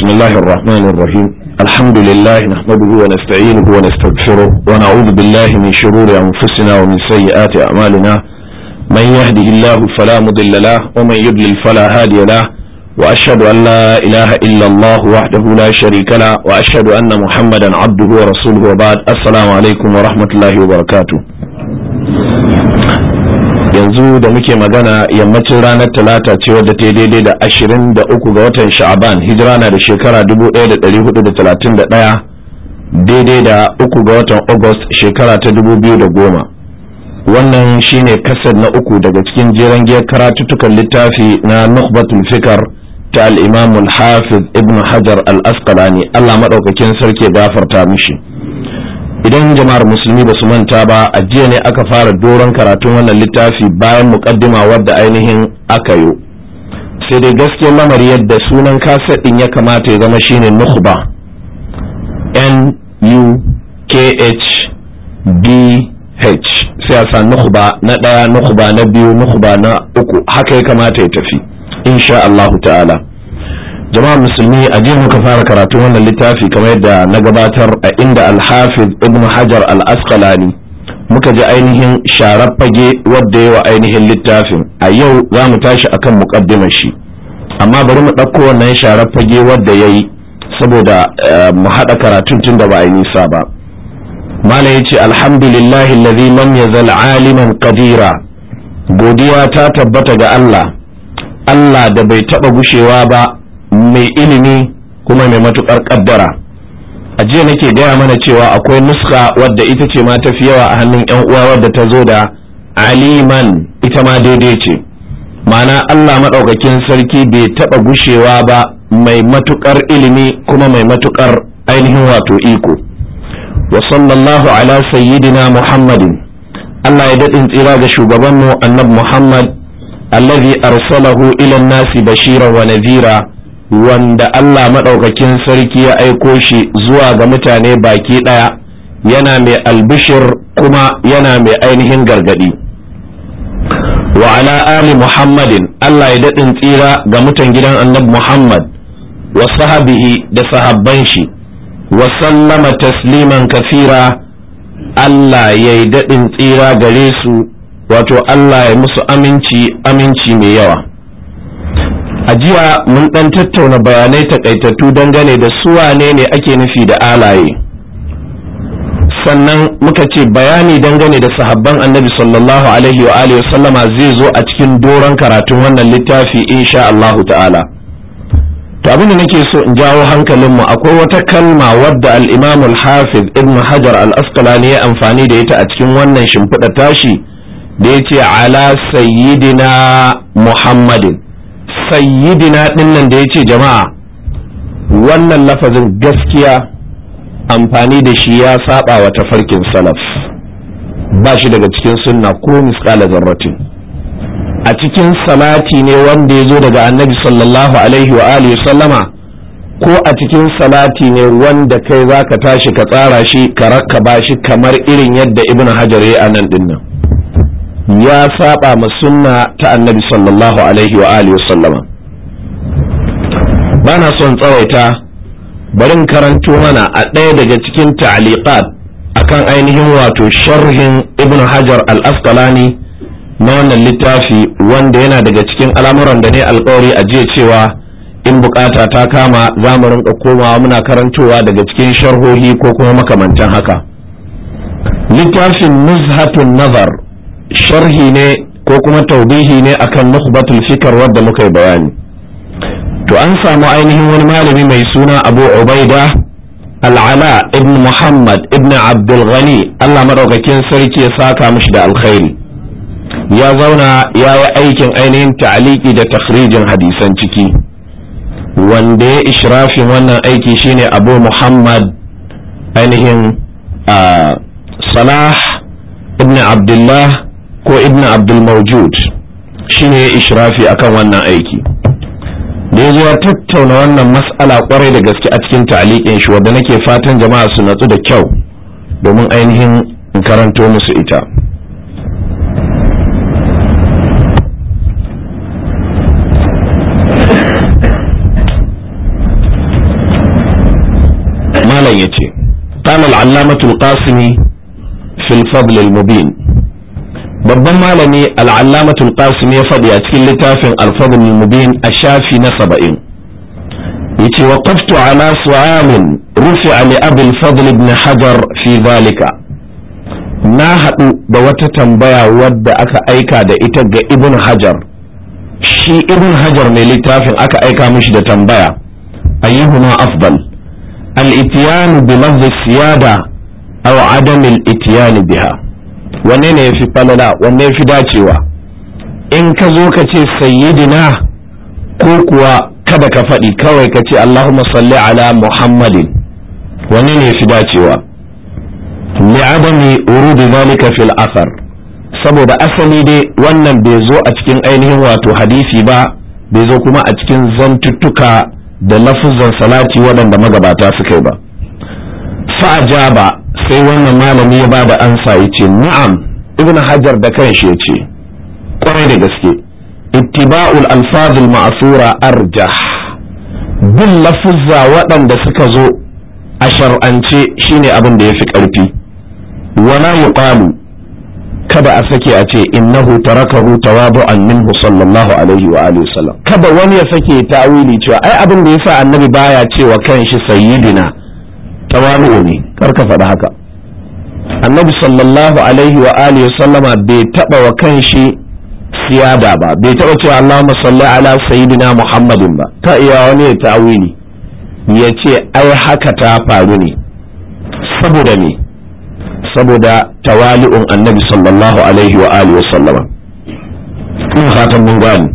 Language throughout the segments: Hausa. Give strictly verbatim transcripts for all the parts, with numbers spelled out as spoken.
بسم الله الرحمن الرحيم الحمد لله نحمده ونستعينه ونستغفره ونعوذ بالله من شرور أنفسنا ومن سيئات أعمالنا من يهده الله فلا مضل له ومن يضلل فلا هادي له وأشهد أن لا إله إلا الله وحده لا شريك له وأشهد أن محمدا عبده ورسوله وبعد السلام عليكم ورحمة الله وبركاته. yanzu da muke magana yammacin ranar talata ce wadda ta daidai da ashirin da uku ga watan sha'aban hijira na da shekara dubu ɗaya da ɗari hudu da talatin da ɗaya daidai da uku ga watan agust shekara ta dubu biyu da goma. Wannan shine kasar na uku daga cikin jeren giyar karatuttukan littafi na nukhbatul fikar ta al-imam al-hafiz ibn hajar al-asqalani Allah madaukakin sarki gafarta mishi. Idan jama'ar musulmi ba su manta ba a jiya ne aka fara doron karatun wannan littafi bayan muqaddima wadda ainihin aka yi, sai dai gaskiyar lamari yadda sunan kaset din ya kamata ya zama shine nukhba, n u k h b h, sai a sa nukhba na daya, nukhba na biyu, nukhba na uku, haka ya kamata ya tafi insha Allah ta'ala. Jama'a musulmi a jiya muka fara karatu wannan littafi kamar yadda na gabatar a inda al-hafiz ibn hajar al-asqalani muka ji ainihin sharar fage wadda yawa ainihin littafin. A yau za mu tashi akan muqaddimar shi, amma bari mu ɗauko wannan sharar fage wadda yayi saboda mu haɗa karatun tun da ba a yi nisa ba. mala yace alhamdulillahi alladhi lam yazal aliman qadira, godiya ta tabbata ga Allah Allah da bai taɓa gushewa ba mai ilimi kuma mai matukar kaddara. A jiya nake gaya mana cewa akwai nuska wadda ita ce ma tafi yawa a hannun yan uwa wadda ta zo da aliman, ita ma daidai ce, ma'ana Allah madaukakin sarki bai taba gushewa ba mai matukar ilimi kuma mai matukar ainihin wato iko. Wa sallallahu ala sayyidina Muhammadin, Allah ya dadin tsira ga shugabanmu annabi Muhammad allazi arsalahu ila nasi bashiran wa nadhira, wanda Allah maɗaukakin sarki ya aiko shi zuwa ga mutane baki ɗaya yana mai albishir kuma yana mai ainihin gargadi. Wa ala ali Muhammadin, Allah ya daɗin tsira ga mutan gidan annabi Muhammad wa sahabihi da sahabban shi, wa sallama tasliman kafira, Allah ya yi daɗin tsira gare su, wato Allah ya musu aminci aminci mai yawa. A jiya mun ɗan tattauna bayanai takaitattu dangane da su wane ne ake nufi da alaye, sannan muka ce bayani dangane da sahabban annabi sallallahu alaihi wa alihi sallama zai zo a cikin doron karatun wannan littafi insha Allahu ta'ala. To abin da nake so in jawo hankalinmu, akwai wata kalma wadda al-imam al-hafiz ibn hajar al-asqalani ya amfani da ita a cikin wannan shimfiɗa tashi da yace ala sayyidina Muhammadin. sayyidina dinnan da yace jama'a, wannan lafazin gaskiya amfani da shi ya saba wa tafarkin salaf, ba shi daga cikin sunna ko misqala zarratin. A cikin salati ne wanda ya zo daga annabi sallallahu alaihi wa alihi sallama, ko a cikin salati ne wanda kai zaka tashi ka tsara shi ka rakkaba shi kamar irin yadda ibnu hajar ya anan dinnan, ya saba ma sunna ta annabi sallallahu alaihi wa alihi sallama. bana son tsawaita, barin karanto mana a ɗaya daga cikin ta'liqat akan ainihin wato sharhin ibn hajar al-asqalani na wannan littafi, wanda yana daga cikin al'amuran da ne alƙawari a jiya cewa in bukata ta kama za mu rinka komawa muna karantowa daga cikin sharhohi ko kuma makamantan haka. Littafin nuzhatun nazar sharhi ne ko kuma taubihi ne akan nukhbatul fikr wadda muka yi bayani. To an samu ainihin wani malami mai suna Abu Ubaida Al-Ala ibn Muhammad ibn Abdul Ghani, Allah madaukakin sarki ya saka mishi da alkhairi, ya zauna ya yi aikin ainihin ta'liqi da takhrijin hadisan ciki. Wanda ya ishrafin wannan aiki shine Abu Muhammad ainihin Salah ibn Abdullah ko ibn Abdul Mawjud, shine ya ishrafi akan wannan aiki. Da ya zo ya tattauna wannan mas'ala kwarai da gaske a cikin ta'liqin shi, wanda nake fatan jama'a su natsu da kyau domin ainihin in karanto musu ita. malam yace qala al-allamatu al-qasimi fi al-fadl al-mubin babban malami al-allamatu al-qasimi ya faɗi a cikin littafin al-fadl al-mubin a shafi na saba'in yace waqaftu ala su'alin rufi'a li abi al-fadl ibn hajar fi dhalika na haɗu da wata tambaya wadda aka aika da ita ga ibn hajar shi ibn hajar mai littafin aka aika mishi da tambaya ayyuhuma afdal al-ityan bi lafz siyada aw adam al-ityan biha wanne ne yafi falala wanne yafi dacewa in ka zo ka ce sayyidina ko kuwa kada ka faɗi kawai ka ce Allahumma salli ala Muhammadin wanne ne yafi dacewa li'adami urudi zalika fil athar saboda asali dai wannan bai zo a cikin ainihin wato hadisi ba bai zo kuma a cikin zantuttuka da lafuzan salati waɗanda magabata suka yi ba fa'ajaba sai wannan malami ya bada ansa yace na'am ibn hajar da kanshi yace kwarai da gaske ittiba'ul alfazul ma'sura arjah bin lafuzza waɗanda suka zo a shar'ance shine abin da yafi ƙarfi wala yuqalu kada a sake a ce innahu tarakahu tawadu'an minhu sallallahu alaihi wa alihi wasallam kada wani ya sake tawili cewa ai abin da yasa annabi baya cewa kanshi sayyidina tawadu ne karka faɗa haka annabi sallallahu alaihi wa alihi wasallama bai taba wa kanshi siyada ba bai taba cewa Allahumma salli ala sayyidina Muhammadin ba ta iya wani ya tawili ya ce ai haka ta faru ne saboda me saboda tawali'un annabi sallallahu alaihi wa alihi wasallama kun fatan mun gani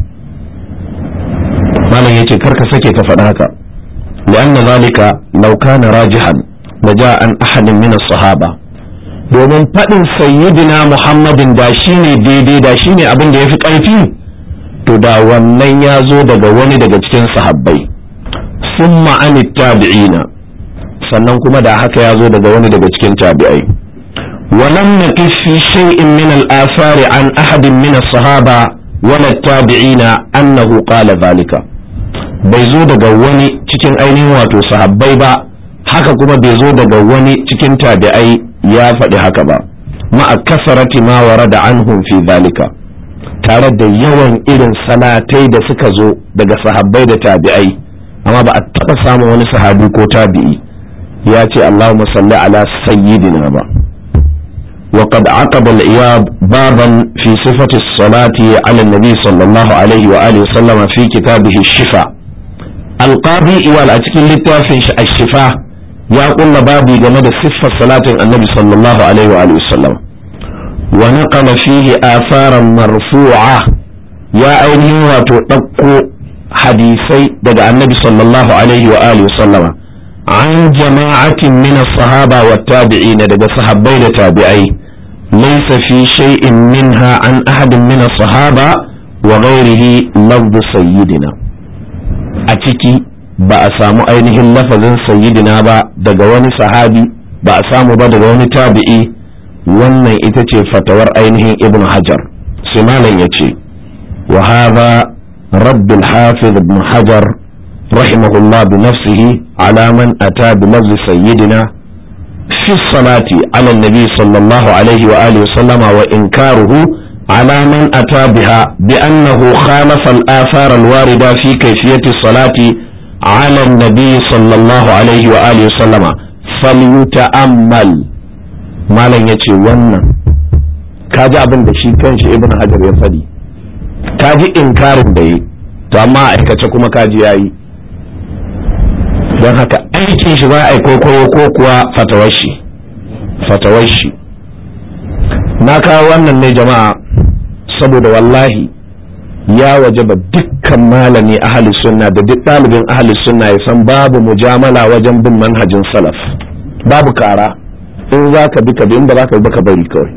malam yace karka sake ka faɗa haka li'anna zalika law kana rajihan laja an ahadin min as-sahaba domin faɗin sayyidina muhammadin da shine daidai da shine abin da yafi ƙarfi to da wannan ya zo daga wani daga cikin sahabbai summa an tabi'ina sannan kuma da haka ya zo daga wani daga cikin tabi'ai ولم نقف في شيء من الآثار عن أحد من الصحابة ولا التابعين أنه قال ذلك bai zo daga wani cikin ainihin wato sahabbai ba haka kuma bai zo daga wani cikin tabi'ai ya faɗi haka ba ma'a kasarati ma warada anhum fi zalika tare da yawan irin salatai da suka zo daga sahabbai da tabi'ai amma ba a taɓa samun wani sahabi ko tabi'i ya ce Allahumma salli ala sayyidina ba وقد عقب الإياب بابا في صفة الصلاة على النبي صلى الله عليه وآله وسلم في كتابه الشفاء القاضي إيوال أتكين للتافن الشفاء يقول بابي جمد صفة صلاة النبي صلى الله عليه وآله وسلم ونقل فيه آثارا مرفوعة يا أيها وتطقوا حديثي دقى النبي صلى الله عليه وآله وسلم عن جماعة من الصحابة والتابعين دقى صحابين تابعين ليس في شيء منها عن أحد من الصحابة وغيره لفظ سيدنا أتكي بأسامو أينه اللفظ سيدنا با دقواني صحابي بأسامو با دقواني تابعي وانا إتتي فتور أينه ابن حجر سمالا يتي وهذا رد الحافظ ابن حجر رحمه الله بنفسه على من أتى بلفظ سيدنا في الصلاة على النبي صلى الله عليه وآله وسلم وإنكاره على من أتى بها بأنه خالف الآثار الواردة في كيفية الصلاة على النبي صلى الله عليه وآله وسلم فليتأمل ما لن يتي ونن كاجي أبن دشي كانش ابن حجر يفدي كاجي إنكار دي تأما إكتكما كاجي آي don haka aikin shi za a yi kwaikwayo ko kuwa fatawar shi fatawar shi na kawo wannan ne jama'a saboda wallahi ya wajaba dukkan malami ahli sunna da duk ɗalibin ahli sunna ya san babu mujamala wajen bin manhajin salaf babu kara in za ka bi ka bi in ba za ka bi ka bari kawai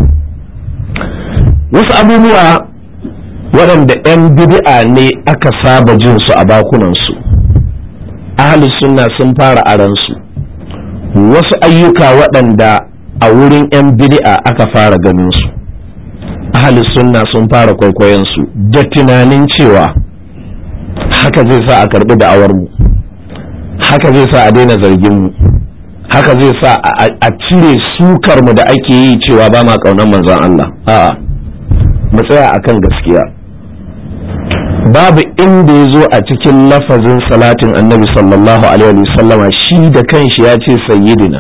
wasu abubuwa waɗanda 'yan bid'a ne aka saba jin su a bakunansu ahli sunna sun fara aransu wasu ayyuka waɗanda a wurin 'yan bid'a aka fara ganin su ahli sunna sun fara kwaikwayon su da tunanin cewa haka zai sa a karbi da'awar mu haka zai sa a daina zargin mu haka zai sa a cire sukar mu da ake yi cewa ba ma kaunar manzon Allah. A'a, mu tsaya akan gaskiya. Babu inda ya zo a cikin lafazin salatin annabi sallallahu alaihi wasallama shi da kanshi ya ce sayyidina,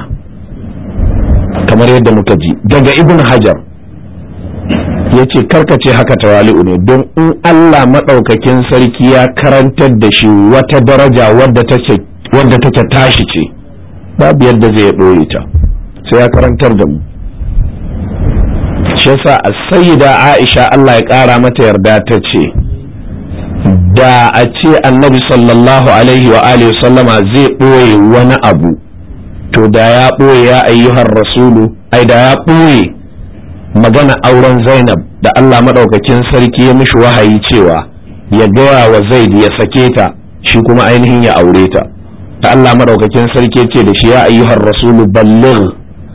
kamar yadda muka ji daga ibn hajar ya ce karkace haka tawali'u ne, don in Allah maɗaukakin sarki ya karantar da shi wata daraja wadda take wadda take tashi ce, babu yadda zai ɓoye ta, sai ya karantar da mu. shi yasa as-sayyida Aisha Allah ya ƙara mata yarda ta ce da a ce annabi sallallahu alaihi wa alihi sallama zai ɓoye wani abu to da ya ɓoye ya ayyuhar rasulu, ai da ya ɓoye magana auren Zainab da Allah maɗaukakin sarki ya mishi wahayi cewa ya gaya wa Zaid ya sake ta, shi kuma ainihin ya aure ta. da Allah maɗaukakin sarki ya ce da shi ya ayyuhar rasulu balligh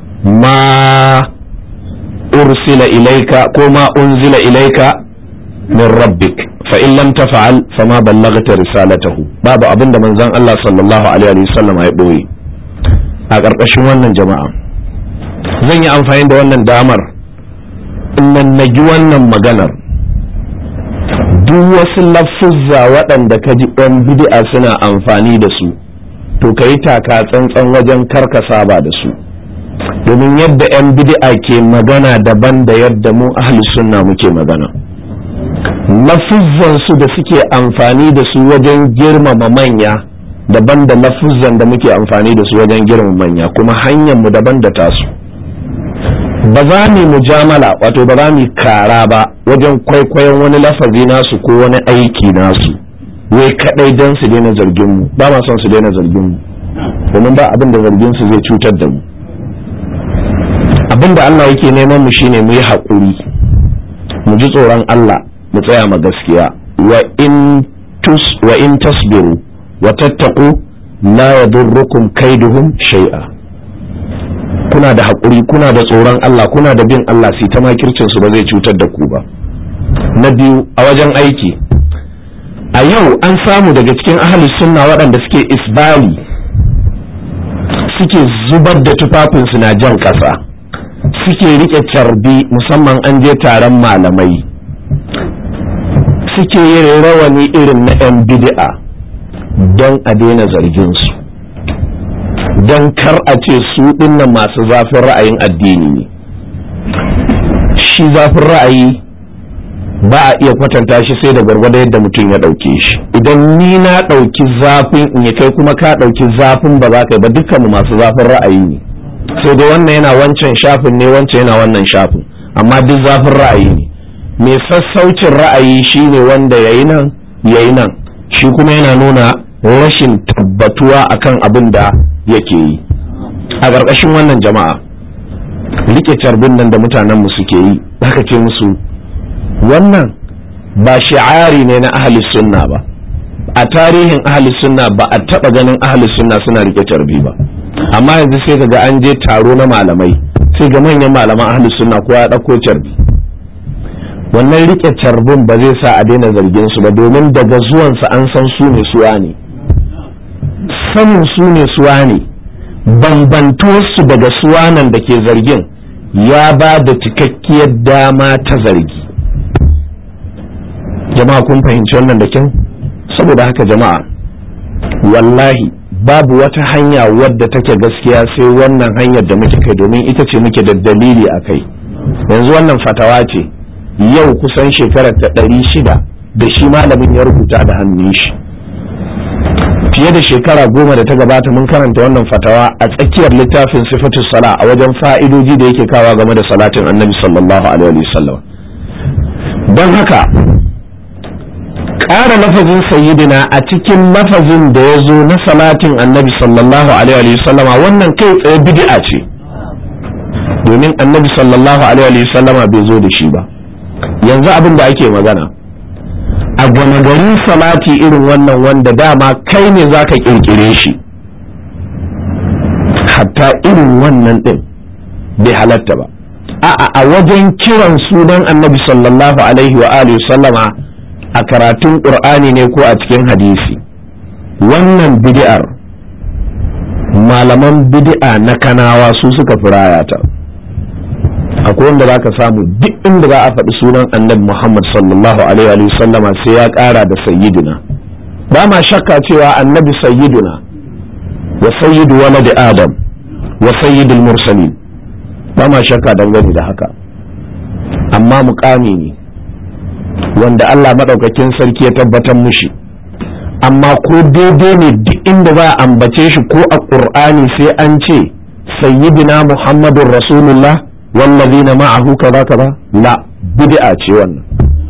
ma ursila ilaika ko ma unzila ilaika min rabbik fa in lam taf'al fama ballaghta risalatahu. babu abinda manzon Allah sallallahu alaihi wasallam ya boye. a ƙarƙashin wannan jama'a zan yi amfani da wannan damar in nan nagi wannan maganar. duk wasu lafuzza waɗanda ka ji ɗan bid'a suna amfani da su to ka yi taka tsantsan wajen karka saba da su, domin yadda 'yan bid'a ke magana daban da yadda mu ahli sunna muke magana. lafuzzan su da suke amfani da su wajen girmama manya daban da lafuzzan da muke amfani da su wajen girmama manya, kuma hanyar mu daban da tasu. ba za mu mujamala, wato ba za mu kara ba wajen kwaikwayon wani lafazi nasu ko wani aiki nasu wai kadai dan su daina zargin mu. ba ma son su daina zargin mu, domin ba abin da zargin su zai cutar da mu. abin da Allah yake neman mu shine mu yi haƙuri, mu ji tsoron Allah, mu tsaya ma gaskiya. wa in tus wa in tasbiru wa tattaqu la yadurrukum kaiduhum shay'a. kuna da haƙuri, kuna da tsoron Allah, kuna da bin Allah, sai ta makircin su ba zai cutar da ku ba. na biyu, a wajen aiki a yau an samu daga cikin ahli sunna waɗanda suke isbali, suke zubar da tufafinsu na jan ƙasa, suke riƙe carbi musamman an je taron malamai, suke yin rawani irin na 'yan bid'a don a daina zarginsu, don kar a ce su dinnan masu zafin ra'ayin addini ne. shi zafin ra'ayi ba a iya kwatanta shi sai da gwargwado yadda mutum ya ɗauke shi. idan ni na ɗauki zafin in ya kai kuma ka ɗauki zafin ba za ka yi ba, dukkanmu masu zafin ra'ayi ne, sai dai wannan yana wancan shafin ne, wancan yana wannan shafin, amma duk zafin ra'ayi ne. mai sassaucin ra'ayi shine wanda yayi nan yayi nan, shi kuma yana nuna rashin tabbatuwa akan abin da yake yi. a ƙarƙashin wannan jama'a rike carbin nan da mutanenmu suke yi, haka ce musu wannan ba shi'ari ne na ahli sunna ba. a tarihin ahli sunna ba a taɓa ganin ahli sunna suna rike carbi ba, amma yanzu sai ga an je taro na malamai sai ga manyan malaman ahli sunna kowa ya ɗauko carbi. wannan rike carbin ba zai sa a daina zargin su ba, domin daga zuwansa an san su ne suwa ne, sanin su ne suwa ne, bambantuwarsu daga suwanan da ke zargin ya ba da cikakkiyar dama ta zargi. jama'a kun fahimci wannan da kyau? saboda haka jama'a wallahi babu wata hanya wadda take gaskiya sai wannan hanyar da muke kai, domin ita ce muke da dalili a kai. yanzu wannan fatawa ce yau kusan shekarar ta ɗari shida da shi malamin ya rubuta da hannun shi. fiye da shekara goma da ta gabata mun karanta wannan fatawa a tsakiyar littafin sifatu sala a wajen fa'idoji da yake kawa game da salatin annabi sallallahu alaihi wasallam. don haka ƙara lafazin sayyidina a cikin lafazin da ya zo na salatin annabi sallallahu alaihi wasallam wannan kai tsaye bid'a ce, domin annabi sallallahu alaihi wasallam bai zo da shi ba. yanzu abin da ake magana a gama garin salati irin wannan wanda dama kai ne za ka kirkire shi, hatta irin wannan din bai halatta ba. a'a a wajen kiran sunan annabi sallallahu alaihi wa alihi sallama a karatun qur'ani ne ko a cikin hadisi, wannan bid'ar malaman bid'a na kanawa su suka firaya ta. Akwai wanda za ka samu duk inda za a faɗi sunan annabi Muhammad sallallahu alaihi wa sallama sai ya ƙara da sayyiduna. Ba ma shakka cewa annabi sayyiduna wa sayyidu walad adam wa sayyidul mursalin, ba ma shakka dangane da haka, amma muƙami ne wanda Allah madaukakin sarki ya tabbatar mushi. Amma ko daidai ne duk inda za a ambace shi ko a Qur'ani sai an ce sayyidina Muhammadur Rasulullah wallazina ma'ahu kaza kaza? La, bid'a ce wannan.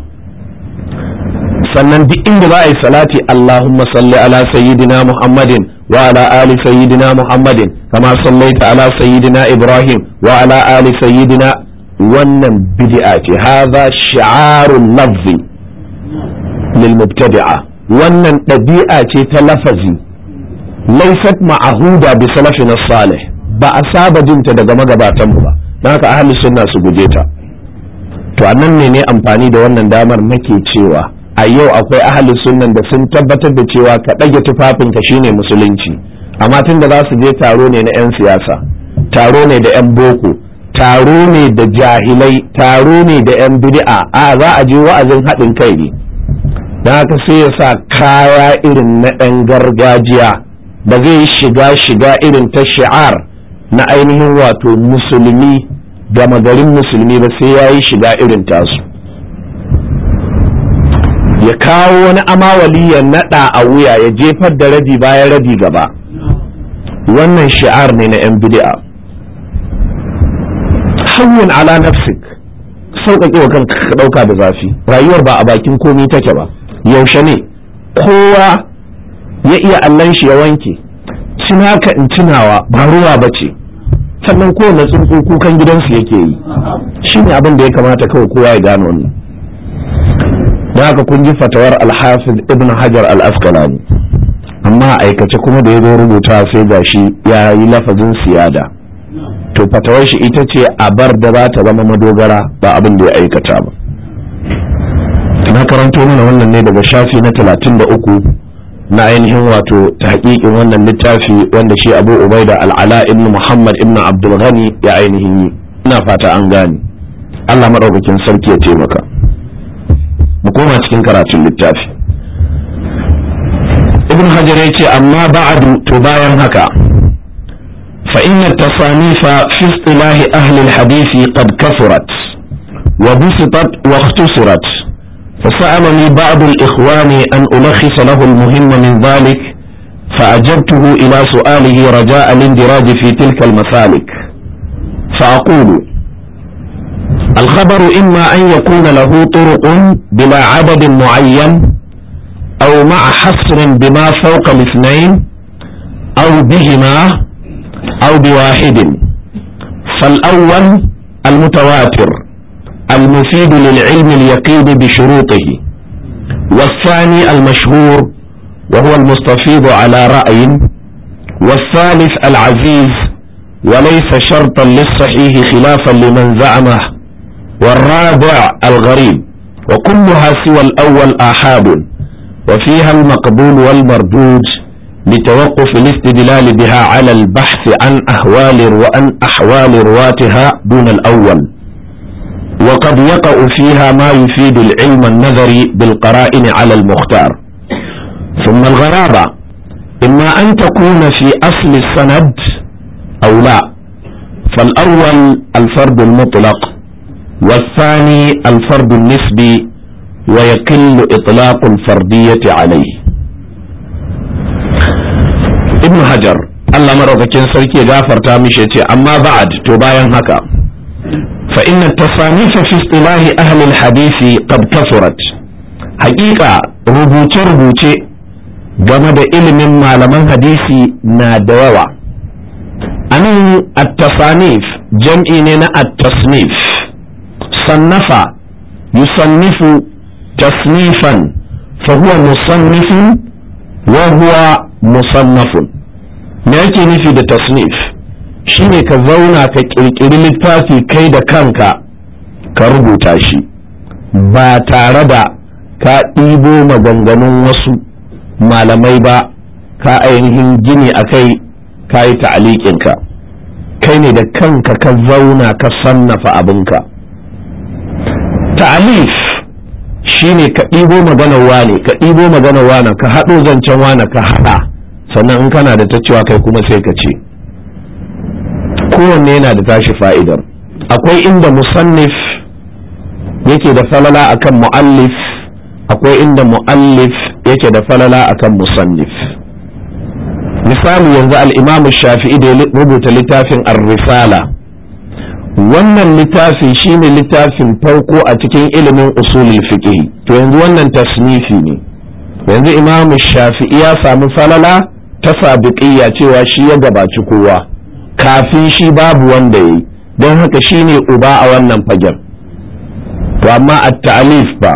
Sannan duk inda za a yi salati Allahumma salli ala sayyidina Muhammadin wa ala ali sayyidina Muhammadin kama sallaita ala sayyidina Ibrahim wa ala ali sayyidina, wannan bid'a ce. Hadha shi'arul lafzi lil mubtadi'a, wannan ɗabi'a ce ta lafazi, laysat ma'ahuda bi salafina salih, ba a saba jinta daga magabatanmu ba, don haka ahli sunna su guje ta. To annan ne ne amfani da wannan damar nake cewa a yau akwai ahli sunnan da sun tabbatar da cewa ka ɗage tufafinka shine musulunci, amma tun da za su je taro ne na 'yan siyasa, taro ne da 'yan boko, taro ne da jahilai, taro ne da 'yan bid'a, a za a je wa'azin haɗin kai ne, don haka sai ya sa kaya irin na ɗan gargajiya, ba zai shiga shiga irin ta shi'ar na ainihin wato musulmi gama garin musulmi ba, sai ya yi shiga irin tasu, ya kawo wani amawali ya naɗa a wuya ya jefar da rabi bayan rabi gaba. Wannan shi'ar ne na 'yan bid'a. hawwin ala nafsik, sauƙaƙe wa kanka ka ɗauka da zafi, rayuwar ba a bakin komai take ba. Yaushe ne kowa ya iya allon shi ya wanke, cinaka in cinawa ba ruwa ba ce, sannan kowane tsuntsu kukan gidansu yake yi, shi ne abin da ya kamata kawai kowa ya gano wannan. don haka kun ji fatawar alhafiz ibn hajar al-asqalani, amma aikace kuma da ya zo rubuta sai gashi ya yi lafazin siyada. To fatawar shi ita ce a bar da za ta zama madogara, ba abin da ya aikata ba. na karanto mana wannan ne daga shafi na talatin da uku na ainihin wato tahqiqin wannan littafi wanda shi Abu Ubaida al-Ala ibn Muhammad ibn Abdul Ghani ya ainihin yi. Ina fata an gane. Allah madaukakin sarki ya taimaka. Mu koma cikin karatun littafi. Ibn Hajar ya ce amma ba'du, to bayan haka fa inna at-tasanifa fi istilahi ahli al-hadith qad kafurat wa busitat wa ikhtusirat. فسألني بعض الإخوان أن ألخص له المهم من ذلك، فأجبته إلى سؤاله رجاء الاندراج في تلك المسالك، فأقول: الخبر إما أن يكون له طرق بلا عدد معين، أو مع حصر بما فوق الاثنين، أو بهما، أو بواحد. فالأول المتواتر المفيد للعلم اليقين بشروطه، والثاني المشهور وهو المستفيض على رأي، والثالث العزيز وليس شرطا للصحيح خلافا لمن زعمه، والرابع الغريب، وكلها سوى الأول آحاد، وفيها المقبول والمردود لتوقف الاستدلال بها على البحث عن أهوال وأن أحوال رواتها دون الأول، وقد يقع فيها ما يفيد العلم النظري بالقرائن على المختار. ثم الغرابة إما أن تكون في أصل السند أو لا، فالأول الفرد المطلق، والثاني الفرد النسبي، ويقل إطلاق الفردية عليه. ابن حجر الله مرة سركي غافر تامشيتي أما بعد تباين هكا، فإن التصانيف في اصطلاح أهل الحديث قد كثرت. حقيقة ربوتي ربوتي game da ilimin malaman hadisi na da yawa. Anan at-tasanif jam'i ne na at-tasnif. Sannafa yusannifu tasnifan fa huwa musannifun wa huwa musannafun. Me yake nufi da tasnif? Shine ka zauna ka kirkiri littafi kai da kanka ka rubuta shi ba tare da ka ɗibo maganganun wasu malamai ba, ka ainihin gini a kai ka yi ta'aliƙinka, kai ne da kanka ka zauna ka sannafa abinka. ta'alif shine ka ɗibo maganar wane ka ɗibo maganar wane ka haɗo zancen wane ka haɗa, sannan in kana da ta cewa kai kuma sai ka ce. Kowanne yana da tashi fa'idar. Akwai inda musannif yake da falala akan mu'allif, akwai inda mu'allif yake da falala akan musannif. Misali yanzu al-Imam Shafi'i da ya rubuta littafin Ar-Risala, wannan littafi shine littafin farko a cikin ilimin usulul fiqh. To yanzu wannan tasnifi ne. Yanzu Imam Shafi'i ya samu falala ta sabiqiyya cewa shi ya gabaci kowa, kafin shi babu wanda yayi, don haka shine uba a wannan fagen. To amma at-ta'alif ba,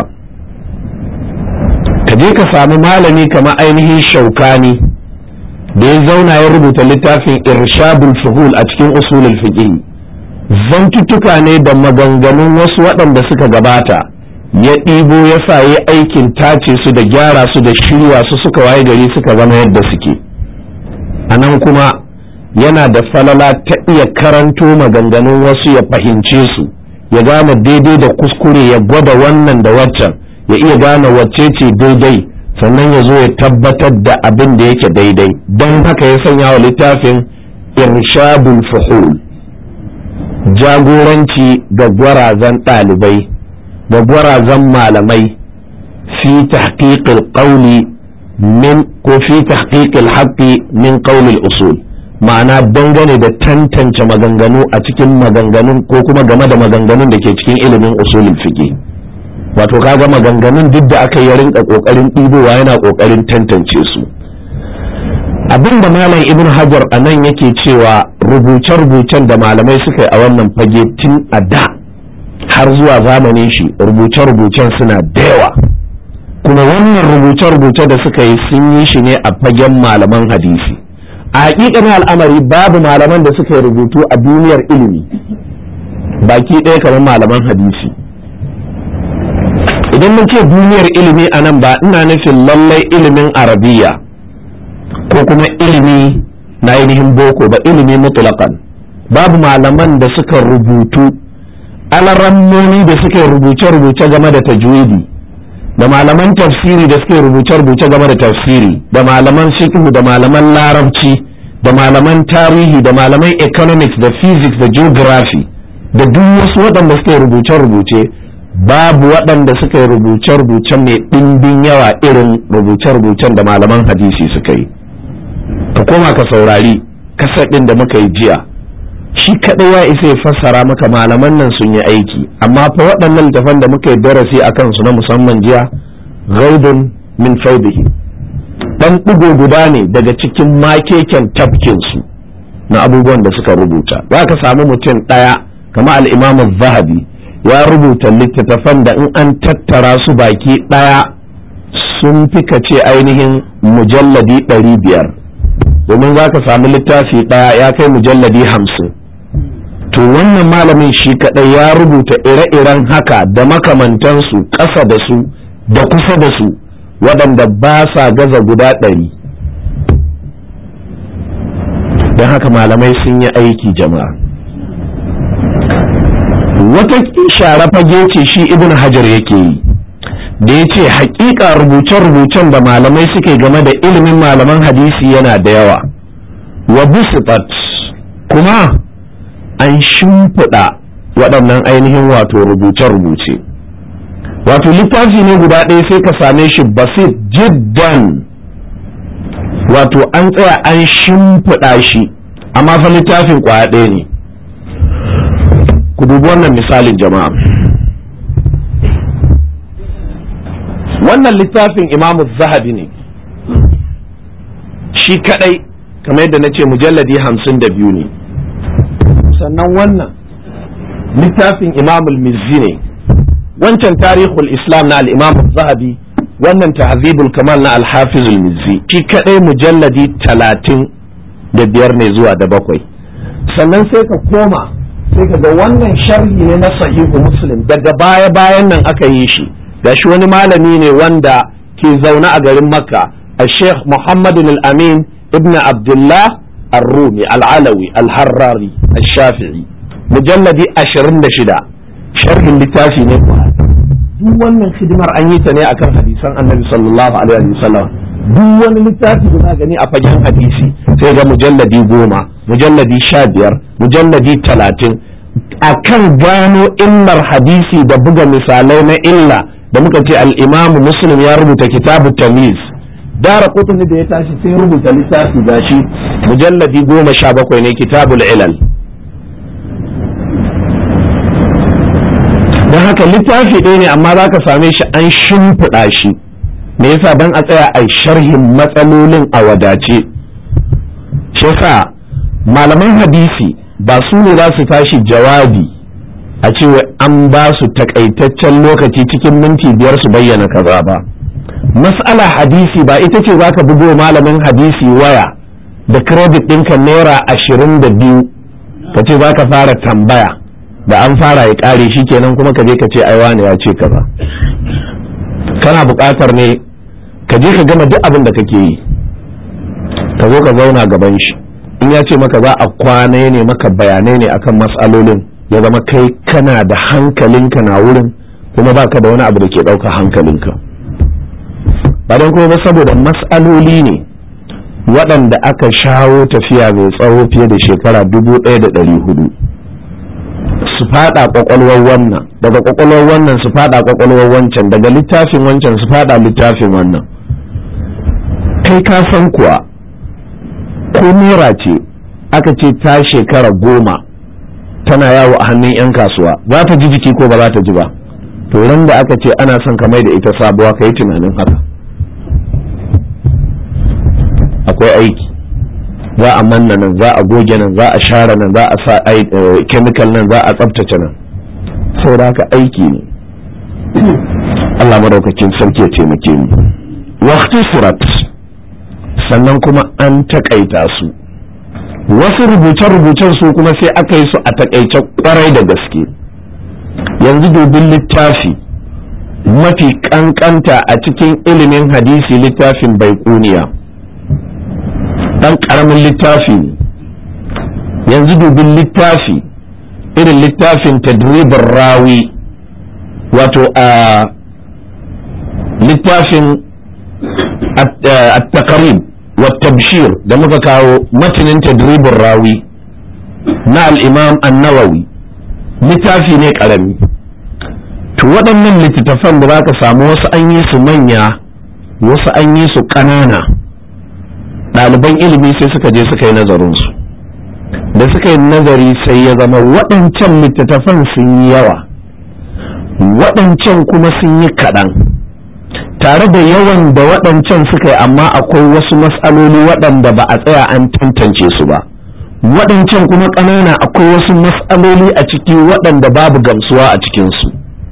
ka je ka samu malami kamar ainihin Shaukani da ya zauna ya rubuta littafin Irshadul Fuhul a cikin usulul fiqh. Zantuttuka ne da maganganun wasu waɗanda suka gabata ya ɗibo ya sa ya aikin tace su da gyara su da shirya su suka waye gari suka zama yadda suke. A nan kuma yana da falala ta iya karanto maganganun wasu ya fahimce su, ya gane daidai da kuskure, ya gwada wannan da waccan, ya iya gane wacce ce daidai, sannan ya zo ya tabbatar da abin da yake daidai. Don haka ya sanya wa littafin Irshadul Fuhul, jagoranci ga gwarazan ɗalibai da gwarazan malamai fi tahqiqil qawli min ko fi tahqiqil haqqi min qawlil usul, ma'ana dangane da tantance maganganu a cikin maganganun ko kuma game da maganganun da ke cikin ilimin usulul fiqh. Wato kaga maganganun duk da aka yi rinka kokarin ɗibowa yana kokarin tantance su. Abin da malam Ibn Hajar a nan yake cewa rubuce-rubucen da malamai suka yi a wannan fage tun a da har zuwa zamanin shi, rubuce-rubucen suna da yawa, kuma wannan rubuce-rubuce da suka yi sun yi shi ne a fagen malaman hadisi. A hakikanin al'amari babu malaman da suka yi rubutu a duniyar ilimi baki ɗaya kamar malaman hadisi. Idan mun ce duniyar ilimi a nan ba ina nufin lallai ilimin arabiya ko kuma ilimi na ainihin boko ba, ilimi mutlaqan. Babu malaman da suka rubutu, alarammoni da suka rubuce-rubuce game da tajwidi, da malaman tafsiri da suke rubuce-rubuce game da tafsiri, da malaman fiqh, da malaman larabci, da malaman tarihi, da malaman economics da physics da geography, da duk wasu waɗanda suke rubuce-rubuce, babu waɗanda suka yi rubuce-rubuce mai ɗimbin yawa irin rubuce-rubucen da malaman hadisi suka yi. Ka koma ka saurari kasar ɗin da muka yi jiya, shi kaɗai ya isa ya fassara maka malaman nan sun yi aiki. Amma fa waɗannan littafan da muka yi darasi a kansu na musamman jiya, ghaibun min faidihi, ɗan ɗigo guda ne daga cikin makeken tafkinsu na abubuwan da suka rubuta. Za ka samu mutum ɗaya kamar al-Imam Az-Zahabi ya rubuta littattafan da in an tattara su baki ɗaya sun fi kace ainihin mujalladi ɗari biyar, domin za ka samu littafi ɗaya ya kai mujalladi hamsin. To wannan malamin shi kaɗai ya rubuta ire-iren haka da makamantansu ƙasa da su da kusa da su waɗanda ba sa gaza guda ɗari. Don haka malamai sun yi aiki jama'a. Wata share fage ce shi Ibn Hajar yake yi da ya ce haƙiƙa rubuce-rubucen da malamai suke game da ilimin malaman hadisi yana da yawa. Wa busitat, kuma an shimfiɗa waɗannan ainihin wato rubuce-rubuce. Wato littafi ne guda ɗaya sai ka same shi basit jiddan, wato an tsaya an shimfiɗa shi, amma fa littafin ƙwaya ɗaya ne. Ku dubi wannan misalin jama'a. Wannan littafin Imam Zahabi ne shi kadai, kamar yadda na ce mujalladi hamsin da biyu ne. Sannan wannan littafin Imam al-Mizzi ne, wancan tarihul Islam na al-Imam Zahabi, wannan tahzibul kamal na al-Hafiz al-Mizzi, shi kadai mujalladi talatin da biyar ne zuwa da bakwai. Sannan sai ka koma sai ka ga wannan sharhi ne na sahihu Muslim, daga baya bayan nan aka yi shi. Gashi wani malami ne wanda ke zaune a garin Makka, a Sheikh Muhammad al-Amin ibn Abdullah ar-rumi al-alawi al-harrari al-shafi'i mujalladi ashirin da shida sharhin littafi ne duk wannan hidimar an yi ta ne akan hadisan annabi sallallahu alaihi wasallam duk wani littafi da za gani a fagen hadisi sai ga mujalladi goma mujalladi sha biyar mujalladi talatin akan gano illar hadisi da buga misalai na illa da muka ce al-imam muslim ya rubuta kitabu tamiz dara kutuni da ya tashi sai rubuta littafi gashi mujalladi goma sha bakwai ne kitabul ilal don haka littafi ɗaya ne amma za ka same shi an shimfiɗa shi me yasa don a tsaya a sharhin matsalolin a wadace shi yasa malaman hadisi ba su ne za su tashi jawabi a cewa an ba su takaitaccen lokaci cikin minti biyar su bayyana kaza ba mas'ala hadisi ba ita ce za ka bugo malamin hadisi waya da credit ɗinka naira ashirin da biyu ka ce za ka fara tambaya da an fara ya ƙare shi kenan kuma ka je ka ce ai wani ya ce kaza kana buƙatar ne ka je ka gama duk abin da kake yi ka zo ka zauna gaban shi in ya ce maka za a kwana ne maka bayanai ne akan mas'alolin ya zama kai kana da hankalinka na wurin kuma baka da wani abu da ke ɗauka hankalinka ba don kuma ba saboda mas'aloli ne waɗanda aka shawo tafiya mai tsawo fiye da shekara dubu ɗaya da ɗari hudu su fada kwakwalwar wannan daga kwakwalwar wannan su fada kwakwalwar wancan daga littafin wancan su fada littafin wannan kai ka san kuwa ko naira ce aka ce ta shekara goma tana yawo a hannun yan kasuwa za ta ji jiki ko ba za ta ji ba to ran da aka ce ana son ka mai da ita sabuwa ka yi tunanin haka akwai aiki za a manna nan za a goge nan za a share nan za a sa chemical nan za a tsabtace nan saboda haka aiki ne Allah madaukakin sarki ya taimake mu waqti surat sannan kuma an takaita su wasu rubuce-rubucen su kuma sai aka yi su a takaice kwarai da gaske yanzu dubin littafi mafi kankanta a cikin ilimin hadisi littafin baiquniya dan karamin littafi ne yanzu dubin littafi irin littafin tadribin rawi wato a littafin at-taqrib wa tabshir da muka kawo matanin tadribin rawi na al-imam an-nawawi littafi ne karami to waɗannan littattafan da zaka samu wasu an yi su manya wasu an yi su ƙanana ɗaliban ilimi sai suka je suka yi nazarinsu da suka yi nazari sai ya zama waɗancan littattafan sun yi yawa waɗancan kuma sun yi kaɗan tare da yawan da waɗancan suka yi amma akwai wasu matsaloli waɗanda ba a tsaya an tantance su ba waɗancan kuma ƙanana akwai wasu matsaloli a ciki waɗanda babu gamsuwa a cikinsu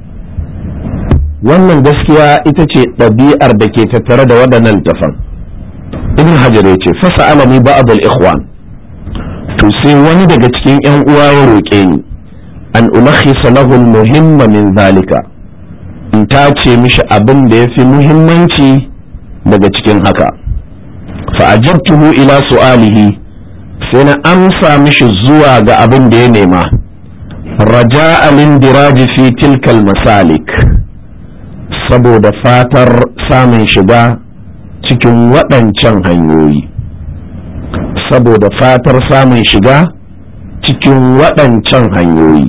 wannan gaskiya ita ce ɗabi'ar da ke tattare da waɗannan littattafan ibn hajar ya ce fasa alami ba'd al-ikhwan to sai wani daga cikin yan uwa ya roƙe ni an ulakhisa lahu al-muhimma min zalika in ta ce mishi abin da yafi muhimmanci daga cikin haka fa ajabtuhu ila su'alihi sai na amsa mishi zuwa ga abin da ya nema raja'a min diraji fi tilka al-masalik saboda fatar samun shiga cikin waɗancan hanyoyi saboda fatar samun shiga cikin waɗancan hanyoyi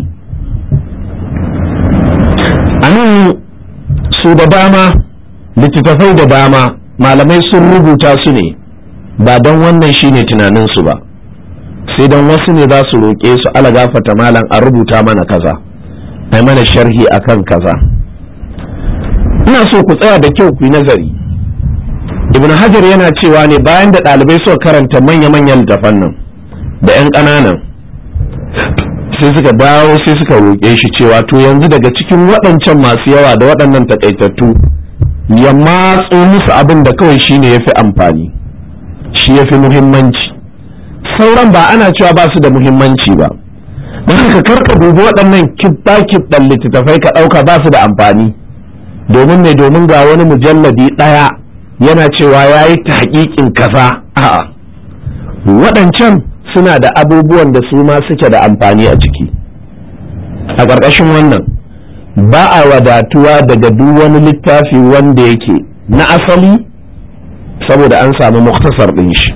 a nan su da dama littattafai da dama malamai sun rubuta su ne ba don wannan shine tunaninsu ba sai don wasu ne za su roƙe su ala gafata malam a rubuta mana kaza ai mana sharhi akan kaza ina so ku tsaya da kyau ku yi nazari ibn hajar yana cewa ne bayan da ɗalibai suka karanta manya-manyan littafan nan da 'yan ƙananan sai suka dawo sai suka roƙe shi cewa to yanzu daga cikin waɗancan masu yawa da waɗannan takaitattu ya matso musu abin da kawai shine yafi amfani shi yafi muhimmanci sauran ba ana cewa ba su da muhimmanci ba don haka karka dubi waɗannan kibba-kibban littattafai ka ɗauka ba su da amfani domin ne domin ga wani mujalladi ɗaya yana cewa ya yi ta haƙiƙin kaza a'a waɗancan suna da abubuwan da su ma suke da amfani a ciki. A ƙarƙashin wannan ba a wadatuwa daga duk wani littafi wanda yake na asali saboda an samu muktasar ɗin shi.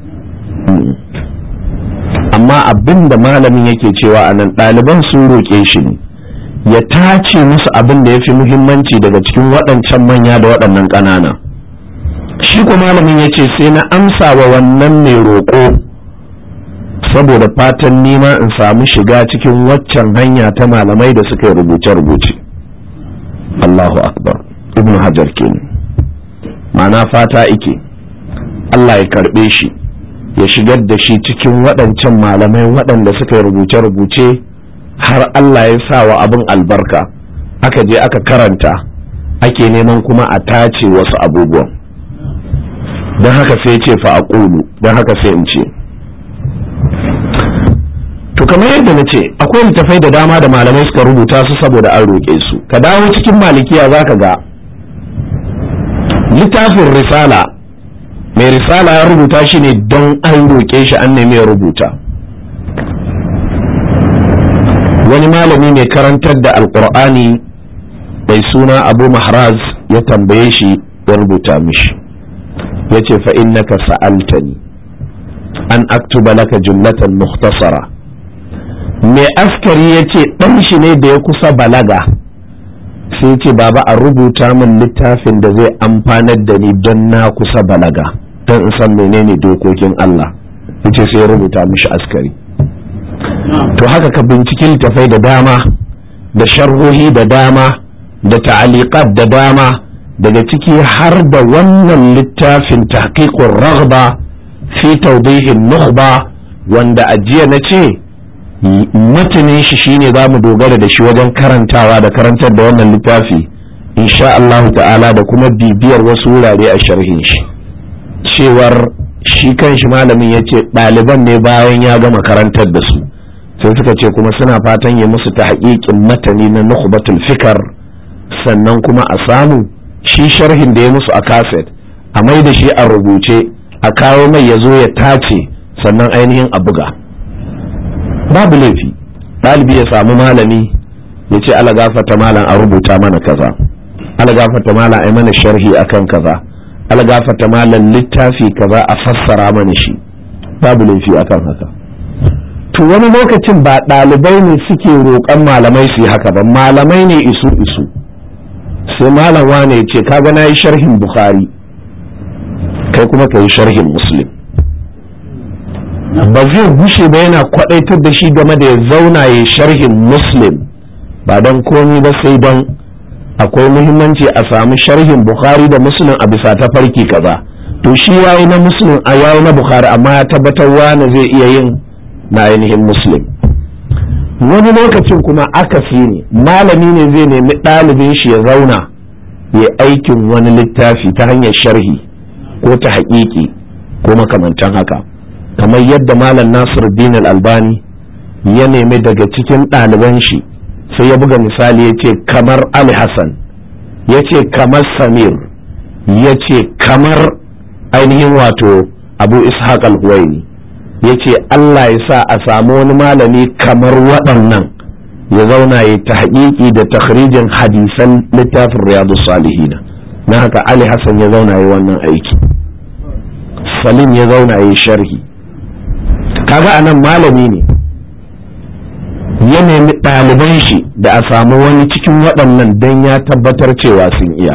amma abin da malamin yake cewa a nan ɗaliban sun roƙe shi ne ya tace musu abin da ya fi muhimmanci daga cikin waɗancan manya da waɗannan ƙanana. Shi ko malamin ya ce sai na amsa wa wannan mai roƙo saboda fatan nima in samu shiga cikin waccan hanya ta malamai da suka yi rubuce-rubuce. Allahu akbar. Ibn Hajar kenan. Ma'ana fata ike Allah ya karɓe shi ya shigar da shi cikin waɗancan malamai waɗanda suka yi rubuce-rubuce har Allah ya sa wa abin albarka, aka je aka karanta, ake neman kuma a tace wasu abubuwan. Don haka sai ce fa aqulu, don haka sai in ce to kamar yadda na ce akwai littafai da dama da malamai suka rubuta su saboda an roƙe su. Ka dawo cikin malikiya zaka ga littafin risala, mai risala ya rubuta shi ne don an roƙe shi, an nemi ya rubuta. Wani malami mai karantar da alƙur'ani mai suna Abu Mahraz ya tambaye shi ya rubuta mishi, ya ce fa innaka sa'altani an aktuba laka jumlatan mukhtasara. mai askari ya ce ɗan shi ne da ya kusa balaga, sai ce baba a rubuta min littafin da zai amfanar da ni don na kusa balaga, don in san menene dokokin Allah. yace sai ya rubuta mishi askari. To haka ka binciki littafai da dama da sharhohi da dama da ta'aliqat da dama, daga ciki har da wannan littafin tahqiqur raghba fi tawdihin nukhba, wanda ajiya na ce matanin shi shine za mu dogara da shi wajen karantawa da karantar da wannan littafi insha Allah ta'ala, da kuma bibiyar wasu wurare a sharhin shi, cewar shi kan shi malamin ya ce ɗaliban ne bayan ya gama karantar da su sai suka ce kuma suna fatan ya musu ta haƙiƙin matani na nukhbatul fikar, sannan kuma a samu shi sharhin da ya musu a kaset a mai da shi a rubuce, a kawo mai ya zo ya tace, sannan ainihin a buga. Babu laifi ɗalibi ya samu malami ya ce ala gafata malam a rubuta mana kaza, ala gafata malam a mana sharhi akan kaza, ala gafata malam littafi kaza a fassara mana shi. Babu laifi akan haka. To wani lokacin ba ɗalibai ne suke roƙon malamai su yi haka ba, malamai ne isu isu. Sai malam wane ya ce kaga na yi sharhin Bukhari, kai kuma ka yi sharhin Muslim. Ba zai gushe ba yana kwadaitar da shi game da ya zauna ya sharhin Muslim, ba don komi ba sai don akwai muhimmanci a samu sharhin Bukhari da Muslim a bisa ta farki kaza. To shi yayi na Muslim a yayi na Bukhari, amma ya tabbatar wani zai iya yin na ainihin Muslim. Wani lokacin kuma akasi ne, malami ne zai nemi ɗalibin shi ya zauna ya aikin wani littafi ta hanyar sharhi ko ta haƙiƙi ko makamantan haka, kamar yadda malam Nasiruddin Al-Albani ya nemi daga cikin ɗaliban shi, sai ya buga misali ya ce kamar Ali Hassan, ya ce kamar Samir, ya ce kamar ainihin wato Abu Ishaq Al-Huwaini, ya ce Allah ya sa a samu wani malami kamar waɗannan ya zauna ya ta haƙiƙi da takhrijin hadisan littafin Riyadu Salihina. Na haka Ali Hassan ya zauna ya wannan aiki, Salim ya zauna ya sharhi. Kaga anan malami ne ya nemi ɗaliban shi da a samu wani cikin waɗannan don ya tabbatar cewa sun iya.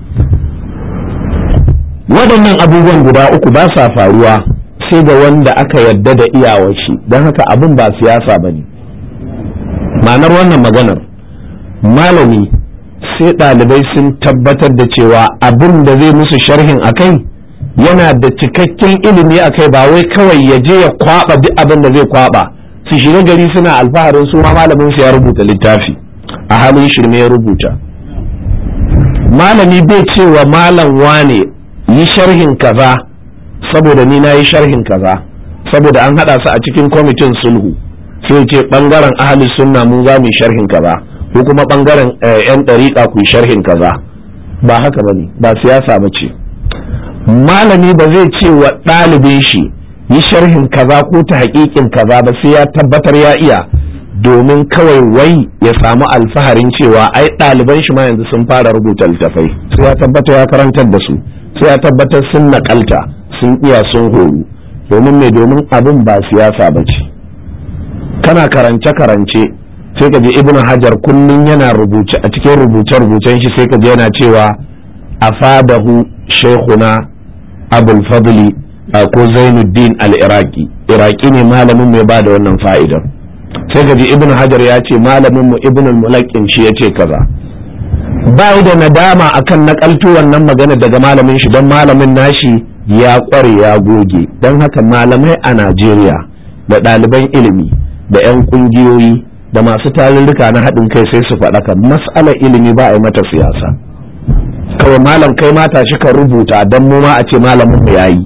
Waɗannan abubuwan guda uku ba sa faruwa sai ga wanda aka yadda da iyawar shi, don haka abin ba siyasa ba ne. Ma'anar wannan maganar, malami sai ɗalibai sun tabbatar da cewa abin da zai musu sharhin a kai yana da cikakken ilimi a kai, ba wai kawai ya je ya kwaba duk abin da zai kwaba, su shiga gari suna alfaharin su ma malamin su ya rubuta littafi, a halin shirme ya rubuta. Malami bai cewa malam wane yi sharhin kaza saboda ni na yi sharhin kaza, saboda an hada su a cikin kwamitin sulhu, sai ce bangaren ahli sunna mun za mu yi sharhin kaza, ko kuma bangaren yan dariƙa ku yi sharhin kaza. Ba haka bane, ba siyasa ba ce. Malami ba zai ce wa ɗalibin shi yi sharhin kaza ko ta haƙiƙin kaza ba, sai ya tabbatar ya iya, domin kawai wai ya samu alfaharin cewa ai ɗaliban shi ma yanzu sun fara rubuta littafai, sai ya tabbatar ya karantar da su, sai ya tabbatar sun naƙalta, sun iya, sun horu. Domin me? Domin abin ba siyasa ba ce. Kana karance karance sai ka je Ibn Hajar kullum yana rubuce a cikin rubuce rubucen shi, sai ka je yana cewa afadahu shaykhuna Abul Fadli ko Zainuddin al-Iraqi, Iraqi ne malamin mai bada wannan fa'idar. Sai ka je Ibn Hajar ya ce malamin mu Ibn al-Mulaqqin shi yace kaza. Ba da nadama akan nakalto wannan magana daga malamin shi, don malamin nashi ya kware ya goge. Don haka malamai a Najeriya da ɗaliban ilimi da 'yan kungiyoyi da masu tarurruka na haɗin kai sai su faɗaka mas'alar ilimi ba a yi mata siyasa. Kawai malam kai mata shi ka rubuta don mu ma a ce malamin mu yayi,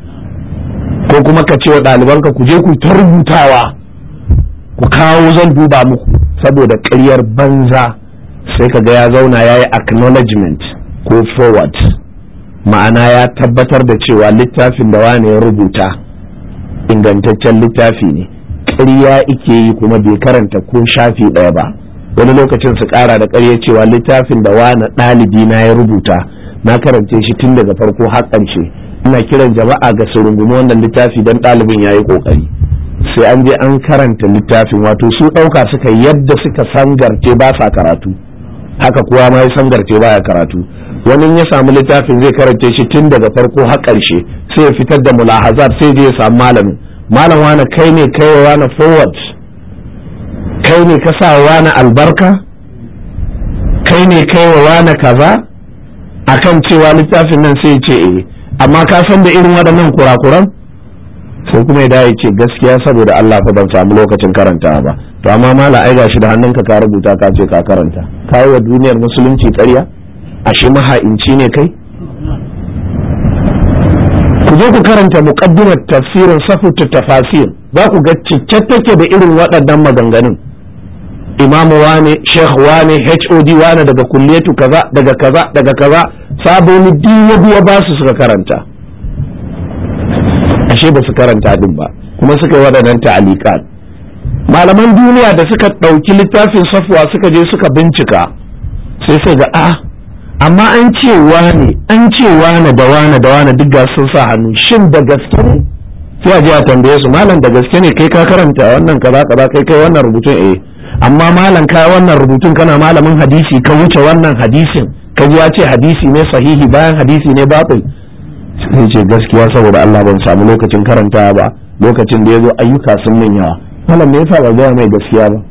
ko kuma ka ce wa ɗalibanka ku je ku ta rubutawa ku kawo zan duba muku. Saboda ƙaryar banza sai ka ga ya zauna ya yi acknowledgement ko forward, ma'ana ya tabbatar da cewa littafin da wane ya rubuta ingantaccen littafi ne. Ƙarya ike yi kuma bai karanta ko shafi ɗaya ba. Wani lokacin su ƙara da ƙarya cewa littafin da wani ɗalibi na ya rubuta na karance shi tun daga farko har ƙarshe. Ina kiran jama'a ga su rungumi wannan littafi don ɗalibin ya yi ƙoƙari. Sai an je an karanta littafin, wato su ɗauka suka yadda suka sangarce ba sa karatu, haka kuwa ma ya sangarce ba ya karatu. Wani ya samu littafin zai karance shi tun daga farko har ƙarshe, sai ya fitar da mulahazat, sai je ya samu malamin. Malam wani kai ne kai wa wani forward, kai ne ka sa wani albarka, kai ne kai wa wani kaza akan cewa littafin nan, sai ce eh, amma ka san da irin waɗannan kurakuran. Sai kuma ya ya ce gaskiya saboda Allah fa ban samu lokacin karanta ba. To amma mala ai gashi da hannunka ka rubuta ka ce ka karanta, ka yi wa duniyar musulunci ƙarya, ashe maha'inci ne kai. Ku je ku karanta muqaddimar tafsirin Safut Tafasir, za ku ga cike take da irin waɗannan maganganun. Imamu wane, Sheikh wane, H O D wane daga kulliyatu kaza, daga kaza, daga kaza, saboni din ya biya ba su suka karanta. Ashe ba su karanta din ba, kuma suka yi waɗannan ta'aliqat. Malaman duniya da suka ɗauki littafin Safwa suka je suka bincika, sai su ga a amma an ce wane an ce wane da wane da wane duk ga sun sa hannu, shin da gaske ne? Sai a je a tambaye su, malam da gaske ne kai ka karanta wannan kaza kaza, kai kai wannan rubutun eh, amma malam ka wannan rubutun kana malamin hadisi ka wuce wannan hadisin, ka ji ya ce hadisi ne sahihi bayan hadisi ne batil. Sai ce gaskiya saboda Allah ban samu lokacin karanta ba, lokacin da ya zo ayyuka sun min yawa. Malam me yasa ba gaya mai gaskiya ba?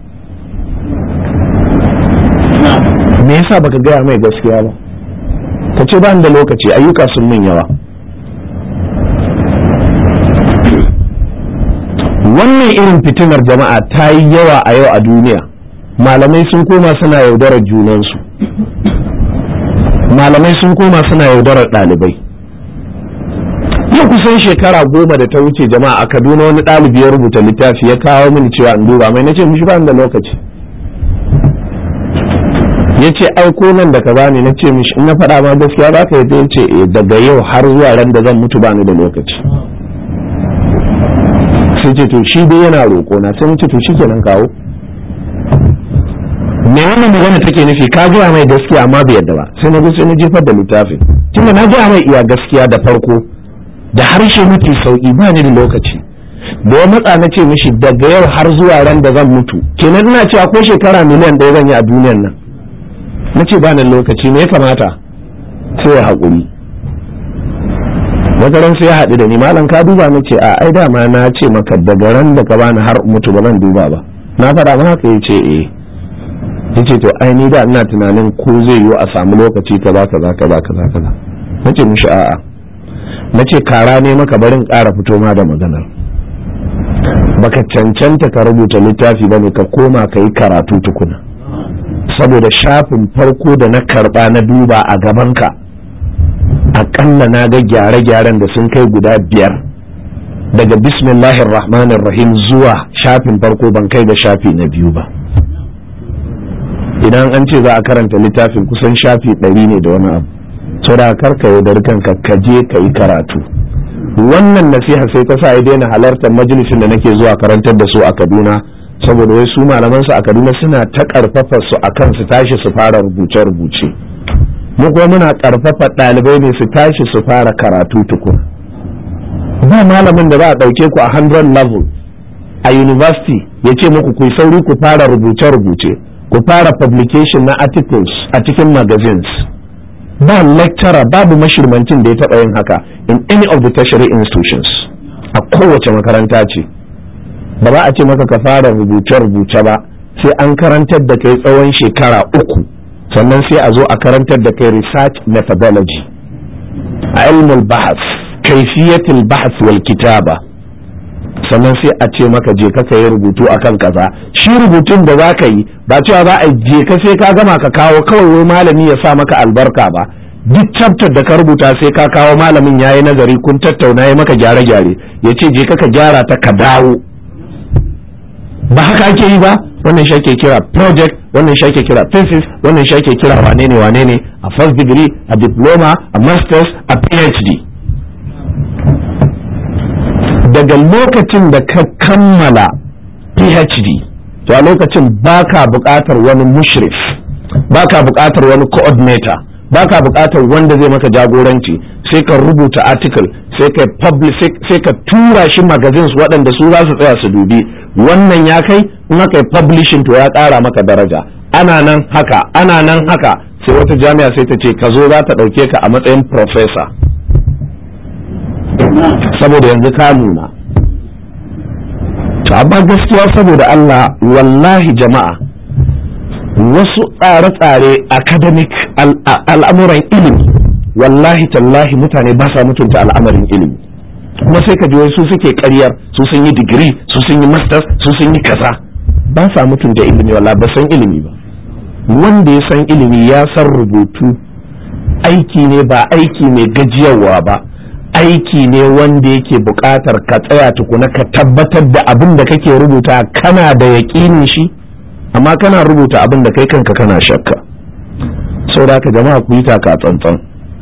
Me yasa baka gaya mai gaskiya ba? Ka ce ba da lokaci, ayyuka sun min yawa. Wannan irin fitinar jama'a ta yi yawa a yau a duniya. Malamai sun koma suna yaudarar junansu, malamai sun koma suna yaudarar ɗalibai. Yau kusan shekara goma da ta wuce jama'a a Kaduna wani ɗalibi ya rubuta littafi ya kawo mini cewa in duba mai, nace mishi ba da lokaci. Ya ce aiko nan da kaza ne, na ce mishi in na faɗa ma gaskiya ba ka yi, ya ce eh daga yau har zuwa ran da zan mutu ba ni da lokaci. Sai ce to shi dai yana roƙo na, sai ce to shi kenan kawo. Me wannan magana take nufi? Ka gaya mai gaskiya amma bai yadda ba. Sai na zo sai na jefar da littafin, tunda na gaya mai iya gaskiya da farko da harshe mafi sauki, ba ni da lokaci. Da ya matsa na ce mishi daga yau har zuwa ran da zan mutu, kenan ina cewa ko shekara miliyan ɗaya zan yi a duniyan nan. Na ce ba nan lokaci, me ya kamata? Sai ya haƙuri. Wata ran sai ya haɗu da ni, malam ka duba? Na ce a ai dama na ce maka daga ran da ka bani har mutu ba zan duba ba. Na faɗa ma haka? Ya ce eh. Ya ce to ai ni da ina tunanin ko zai yiwu a samu lokaci kaza kaza kaza kaza kaza. Na ce mishi a'a. Na ce kara ne maka, barin ƙara fito ma da maganar. Baka cancanta ka rubuta littafi bane, ka koma ka yi karatu tukuna. Saboda shafin farko da na karba na duba a gabanka akalla na ga gyare-gyaren da sun kai guda biyar, daga bismillahir rahmanir rahim zuwa shafin farko ban kai ga shafi na biyu ba. Idan an ce za a karanta littafin kusan shafi ɗari ne da wani abu. So da karka yaudar kanka ka je ka yi karatu. wannan nasiha sai ta sa ya daina halartar majalisin da nake zuwa karantar da su a Kaduna, saboda wai su malaman su a Kaduna suna ta karfafa su akan su tashi su fara rubuce rubuce. Mu kuma muna karfafa ɗalibai ne su tashi su fara karatu tukun. Ba malamin da za a ɗauke ku a hundred level a university ya ce muku ku yi sauri ku fara rubuce rubuce, ku fara publication na articles a cikin magazines. Ba lecturer, babu mashirmancin da ya taɓa yin haka in any of the tertiary institutions a kowace makaranta ce. Ba za a ce maka ka fara rubuce-rubuce ba sai an karantar da kai tsawon shekara uku, sannan sai a zo a karantar da kai research methodology a ilmul bahas, kaifiyatul bahas wal kitaba, sannan sai a ce maka je ka yi rubutu akan kaza. Shi rubutun da za ka yi ba cewa za a je ka sai ka gama ka kawo kawai wai malami ya sa maka albarka ba. Duk chapter da ka rubuta sai ka kawo malamin ya yi nazari, kun tattauna ya maka gyare-gyare, ya ce je ka ka gyara ta ka dawo. Ba haka ake yi ba. Wannan shi ake kira project, wannan shi ake kira thesis, wannan shi ake kira wane ne wane ne a first degree, a diploma, a masters, a PhD. Daga lokacin da ka kammala PhD to a lokacin baka buƙatar wani mushrif, baka buƙatar wani coordinator, baka buƙatar wanda zai maka jagoranci. Sai ka rubuta article, sai ka publish, sai ka tura shi magazines waɗanda su za su tsaya su dubi wannan ya kai, in aka yi publishing to ya ƙara maka daraja. Ana nan haka, ana nan haka, sai wata jami'a sai ta ce ka zo za ta ɗauke ka a matsayin professor, saboda yanzu ka nuna. To amma gaskiya saboda Allah, wallahi jama'a, wasu tsare-tsare academic al'amuran ilimi, wallahi tallahi mutane ba sa mutunta al'amarin ilimi. Kuma sai ka ji wai su suke ƙaryar, su sun yi digiri, su sun yi masters, su sun yi kaza. Ba sa mutunta ilimi, wallahi ba san ilimi ba. Wanda ya san ilimi ya san rubutu aiki ne, ba aiki mai gajiyarwa ba, aiki ne wanda yake buƙatar ka tsaya tukuna ka tabbatar da abin da kake rubuta kana da yaƙinin shi, amma kana rubuta abin da kai kanka kana shakka. Saboda haka jama'a ku yi taka tsantsan.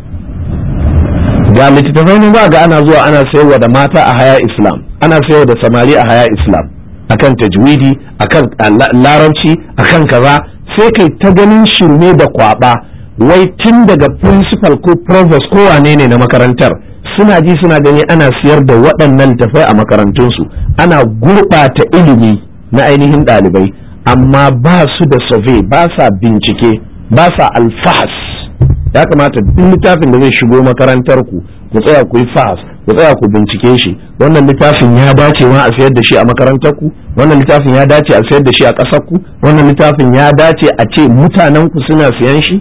Ga littattafai ne ba ga ana zuwa ana sayarwa da mata a haya Islam, ana sayarwa da samari a haya Islam, akan tajwidi, akan larabci, akan kaza, sai kai ta ganin shirme da kwaba. Wai tun daga principal ko provost ko wane ne na makarantar suna ji suna gani ana siyar da waɗannan littattafai a makarantunsu, ana gurɓata ilimi na ainihin ɗalibai, amma ba su da survey, ba sa bincike, ba sa alfahas. Ya kamata duk littafin da zai shigo makarantar ku ku tsaya ku yi fahas, ku tsaya ku bincike shi. Wannan littafin ya dace ma a sayar da shi a makarantar ku, wannan littafin ya dace a sayar da shi a ƙasar ku, wannan littafin ya dace a ce mutanen ku suna siyan shi.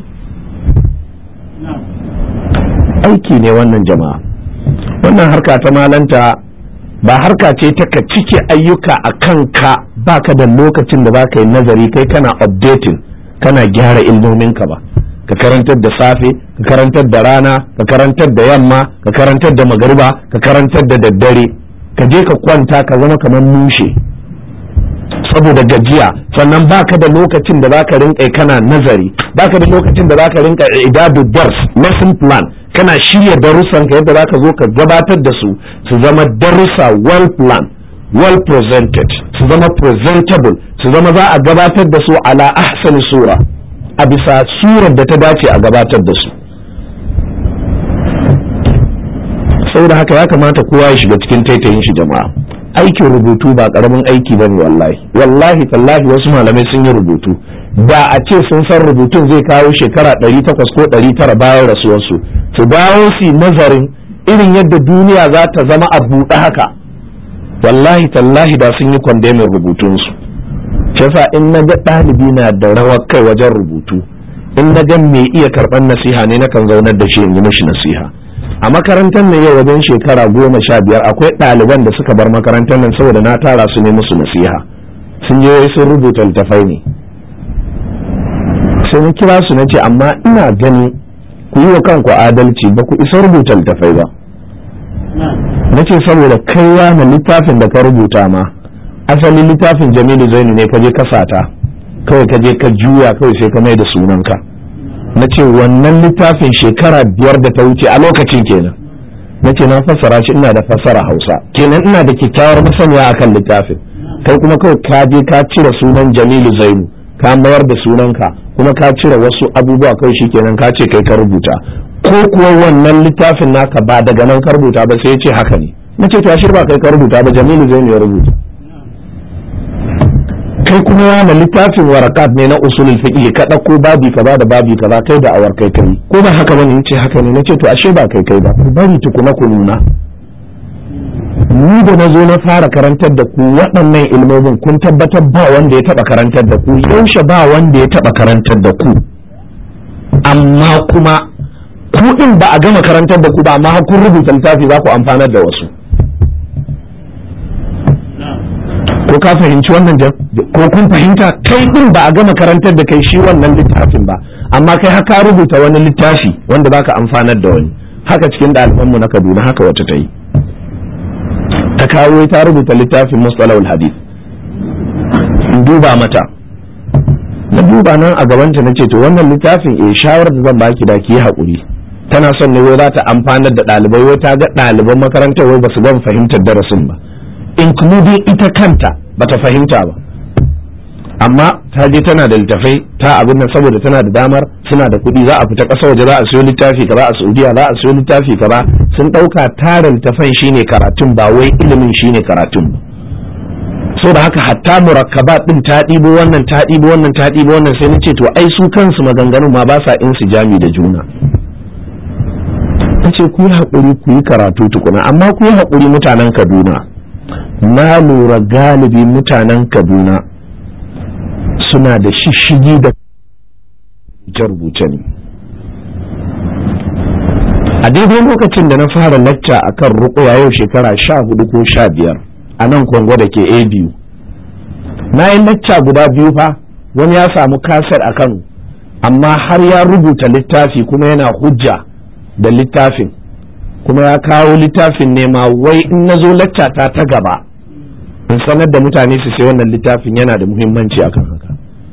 Aiki ne wannan jama'a. Wannan harka ta malanta ba harka ce ta ka cike ayyuka a kanka, baka da lokacin da baka yi nazari, kai kana updating, kana gyara ilmominka ba. Ka karantar da safe, ka karantar da rana, ka karantar da yamma, ka karantar da magariba, ka karantar da daddare, ka je ka kwanta ka zama kamar mushe saboda gajiya. Sannan baka da lokacin da zaka rinka kana nazari, baka da lokacin da zaka rinka idadu dars, lesson plan, kana shirya darussan ka yadda zaka zo ka gabatar da su su zama darussa well planned, well presented, su zama presentable, su zama za a gabatar da su ala ahsani sura, a bisa surar da ta dace a gabatar da su. Saboda haka ya kamata kowa ya shiga cikin taitayin shi jama'a. Aikin rubutu ba karamin aiki bane wallahi. Wallahi tallahi wasu malamai sun yi rubutu, da a ce sun san rubutun zai kawo shekara ɗari takwas ko ɗari tara bayan rasuwarsu, su dawo su nazarin irin yadda duniya za ta zama a buɗe haka, wallahi tallahi da sun yi kwandemin rubutunsu. Shasa in na ga ɗalibi na da rawar kai wajen rubutu, in na ga mai iya karɓar nasiha ne, na kan zaunar da shi in yi mashi nasiha. A makarantar nan yau wajen shekara goma sha biyar akwai ɗaliban da suka bar makarantar nan saboda na tara su ne musu nasiha. Sun je wai sun rubuta littafai ne. Sai na kira su na ce amma ina gani ku yi wa kanku adalci, ba ku isa rubuta littafai ba. Na ce saboda kaiwa na littafin da ka rubuta ma asalin littafin Jamilu Zainu ne, ka je ka sata kawai, ka je ka juya kawai sai ka mai da sunanka. Na ce wannan littafin shekara biyar da ta wuce a lokacin kenan, nace na fassara shi ina da fassara Hausa kenan ina da kyakkyawar masaniya akan littafin kai kuma kawai ka je ka cire sunan Jamilu Zainu ka mayar da sunanka kuma ka cire wasu abubuwa kai shikenan ka ce kai ka rubuta ko kuwa wannan littafin naka ba daga nan ka rubuta ba sai ya ce haka ne nace to ashir ba kai ka rubuta ba Jamilu Zainu ya rubuta kai kuma yana littafin warakat ne na usulul fiqh ka dauko babi kaza da babi kaza kai da awar kai kai ko ba haka bane yace haka ne nace to ashe ba kai kai ba bari tukuna ku nuna ni da nazo na fara karantar da ku waɗannan ilmomin kun tabbatar ba wanda ya taba karantar da ku yaushe ba wanda ya taba karantar da ku amma kuma ku din ba a gama karantar da ku ba amma kun rubuta littafi za ku amfanar da wasu ko ka fahimci wannan ko kun fahimta kai din ba a gama karantar da kai shi wannan littafin ba amma kai haka rubuta wani littafi wanda baka amfanar da wani haka cikin ɗaliban mu na Kaduna haka wata ta yi ta kawo ta rubuta littafin mustalahul hadith in duba mata na duba nan a gabanta nace to wannan littafin eh shawarar da zan baki da ki haƙuri tana son ne wai za ta amfanar da ɗalibai wai ta ga ɗaliban makarantar wai ba su gama fahimtar darasin ba including ita kanta bata fahimta ba amma ta je tana da littafai ta abin nan saboda tana da damar suna da kuɗi za a fita ƙasa waje za a siyo littafi kaza a Saudiya za a siyo littafi kaza sun ɗauka tara littafan shine karatun ba wai ilimin shine karatun ba so da haka hatta murakkabat din ta ɗibo wannan ta ɗibo wannan ta ɗibo wannan sai nace to ai su kansu maganganun ma ba sa insijami da juna nace ku yi haƙuri ku yi karatu tukuna amma ku yi haƙuri mutanen Kaduna na lura galibi mutanen Kaduna suna da shishigi da rubuce ne a daidai lokacin da na fara lacca akan ruqya yau shekara sha hudu ko sha biyar a nan Kongo da ke A biyu na yi lacca guda biyu fa wani ya samu kasar a Kano amma har ya rubuta littafi kuma yana hujja da littafin kuma ya kawo littafin ne ma wai in na zo lacca ta ta gaba in sanar da mutane su sai wannan littafin yana da muhimmanci akan haka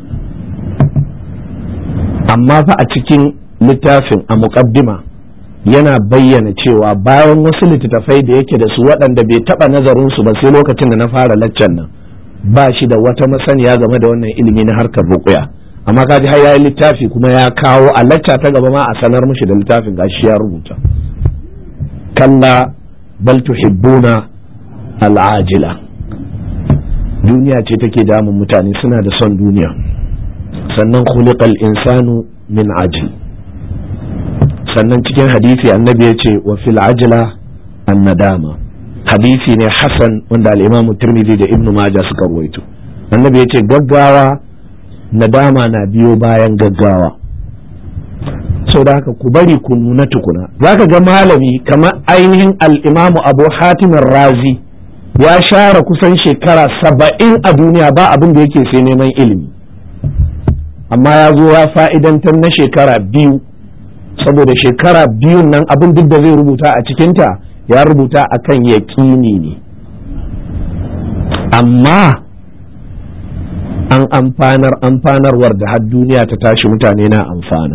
amma fa a cikin littafin a muqaddima yana bayyana cewa bayan wasu littattafai da yake da su waɗanda bai taɓa nazarin su ba sai lokacin da na fara laccan nan ba shi da wata masaniya game da wannan ilimi na harkar ruqya amma kaji har yayi littafi kuma ya kawo a lacca ta gaba ma a sanar mishi da littafin gashi ya rubuta kalla bal tuhibbuna al'ajila duniya ce take damun mutane suna da son duniya sannan khuliqal insanu min ajil sannan cikin hadisi annabi ya ce wa fil ajla an nadama hadisi ne hasan wanda al-imam Tirmidhi da Ibn Majah suka rawaito annabi ya ce gaggawa nadama na biyo bayan gaggawa sau da haka ku bari ku nuna tukuna zaka ga malami kamar ainihin al-imam Abu Hatim Razi ya share kusan shekara saba'in a duniya ba abin da yake sai neman ilimi amma ya zo ya fa'idantar na shekara biyu saboda shekara biyun nan abin duk da zai rubuta a cikinta ya rubuta akan yaƙini ne amma an amfanar amfanarwar da har duniya ta tashi mutane na amfana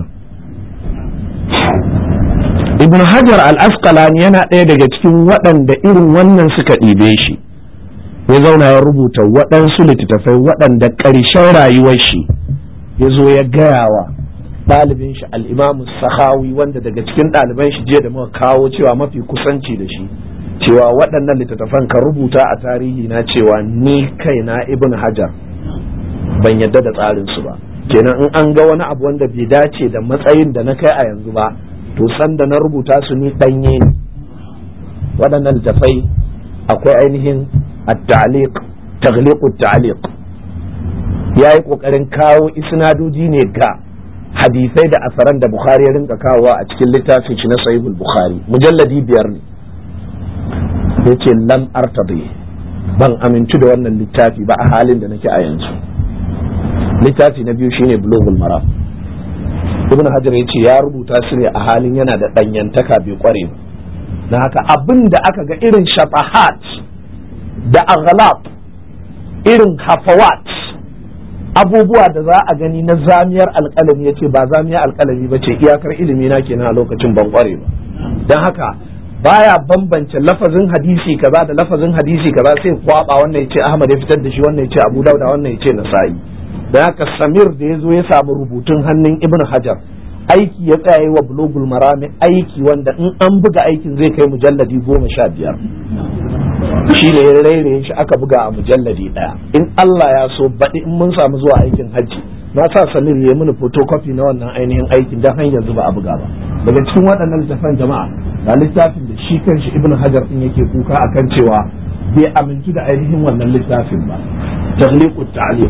ibn hajar al-asqalani yana ɗaya daga cikin waɗanda irin wannan suka ɗibe shi ya zauna ya rubuta waɗansu littattafai waɗanda ƙarshen rayuwar shi ya zo ya gaya wa ɗalibin shi al-imamu sahawi wanda daga cikin ɗaliban shi jiya da muka kawo cewa mafi kusanci da shi cewa waɗannan littattafan ka rubuta a tarihi na cewa ni kaina ibn hajar ban yadda da tsarin su ba kenan in an ga wani abu wanda bai dace da matsayin da na kai a yanzu ba to san da na rubuta su ni danye ne waɗannan littafai akwai ainihin at-ta'liq taghliq at-ta'liq yayi kokarin kawo isnadoji ne ga hadisai da asaran da Bukhari ya rinka kawowa a cikin littafin shi na Sahihul Bukhari mujalladi biyar ne yace lam artadi ban amintu da wannan littafi ba a halin da nake a yanzu littafi na biyu shine Bulughul Maram Ibn Hajar ya ce ya rubuta su ne a halin yana da ɗanyantaka bai kware ba na haka abin da aka ga irin shafahat da aghlab irin hafawat abubuwa da za a gani na zamiyar alƙalami ya ce ba zamiyar alƙalami ba ce iyakar ilimi na kenan a lokacin ban kware ba don haka baya bambance lafazin hadisi kaza da lafazin hadisi kaza sai kwaba wannan yace Ahmad ya fitar da shi, wannan yace Abu Dawud, wannan yace Nasa'i. da haka Samir da yazo ya samu rubutun hannun Ibn Hajar, aiki ya tsaya wa Bulugul Marami, aiki wanda in an buga aikin zai kai mujalladi goma sha biyar. Shi da ya rairaye shi aka buga a mujalladi daya. In Allah ya so baɗi in mun samu zuwa aikin hajji, na sa Samir ya mini photocopy na wannan ainihin aikin dan har yanzu ba a buga ba. Daga cikin waɗannan littafan jama'a, ga littafin da shi kanshi Ibn Hajar din yake kuka akan cewa bai amintu da ainihin wannan littafin ba. Taghliqut ta'liq.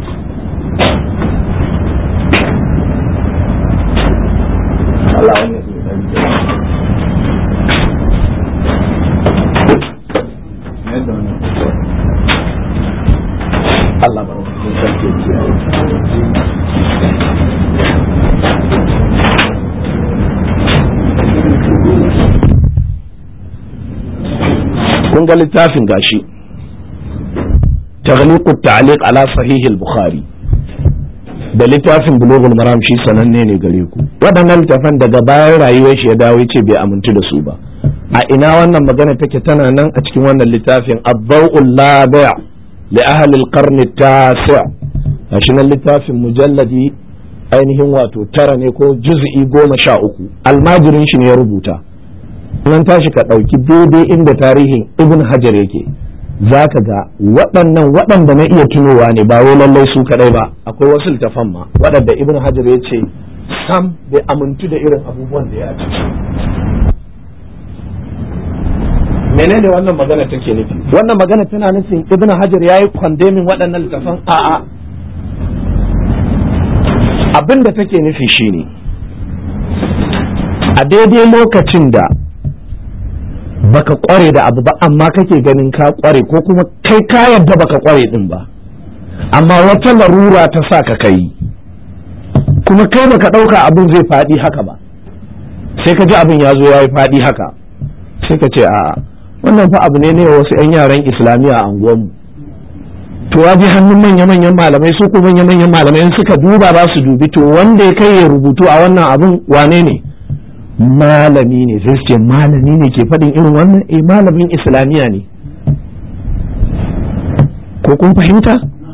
Allah ya Allah barkatun sarki kiyaye. kun ga littafin gashi taghliqut ta'liq ala sahih al-bukhari da littafin bulughul maram shi sananne ne gare ku. waɗannan littafan daga bayan rayuwar shi ya dawo yace bai amintu da su ba. a ina wannan magana take? tana nan a cikin wannan littafin ad-daw'ul labi' li ahli al-qarn at-tasi'. gashi nan littafin mujalladi ainihin wato tara ne ko juz'i goma sha uku. almajirin shi ne ya rubuta. nan tashi ka ɗauki daidai inda tarihin Ibn Hajar yake, za ka ga waɗannan waɗanda na iya tunowa ne ba wai lallai su kaɗai ba. akwai wasu littafan ma waɗanda Ibn Hajar ya ce sam bai amintu da irin abubuwan da ya ci. menene wannan magana take nufi? wannan magana tana nufin Ibn Hajar ya yi kwandemin waɗannan littafan? a'a, abin da take nufi shine a daidai lokacin da baka kware da abu ba amma kake ganin ka kware, ko kuma kai ka yadda baka kware din ba amma wata larura ta sa ka kai, kuma kai baka dauka abin zai fadi haka ba, sai ka ji abin ya zo ya yi fadi haka, sai ka ce a wannan fa abu ne ne wasu yan yaran islamiya a unguwanmu. to ya ji hannun manya-manyan malamai, su ko manya-manyan malamai suka duba za su dubi to wanda ya kai ya rubutu a wannan abin wane ne? malami ne. sai su ce malami ne ke faɗin irin wannan? eh malamin islamiya ne. ko kun fahimta?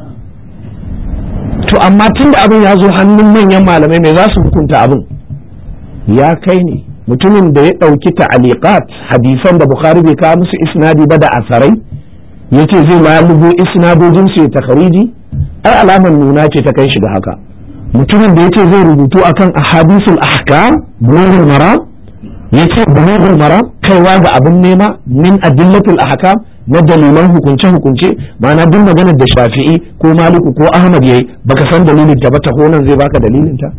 to amma tun da abin ya zo hannun manyan malamai mai za su hukunta abin? ya kai ne mutumin da ya ɗauki ta'aliqat hadisan da Bukhari bai kawo musu isnadi ba da asarai, yace zai lalubo isnadojin su ya takhariji, ai alaman nuna ce ta kai shi da haka. mutumin da yace zai rubutu akan ahadisul ahkam bulughul maram, yace bulughul maram kaiwa ga abin nema min adillatul ahkam na dalilan hukunce hukunce, ma'ana duk maganar da Shafi'i ko Maliku ko Ahmad yayi baka san dalilin ta ba, ta honan zai baka dalilin ta.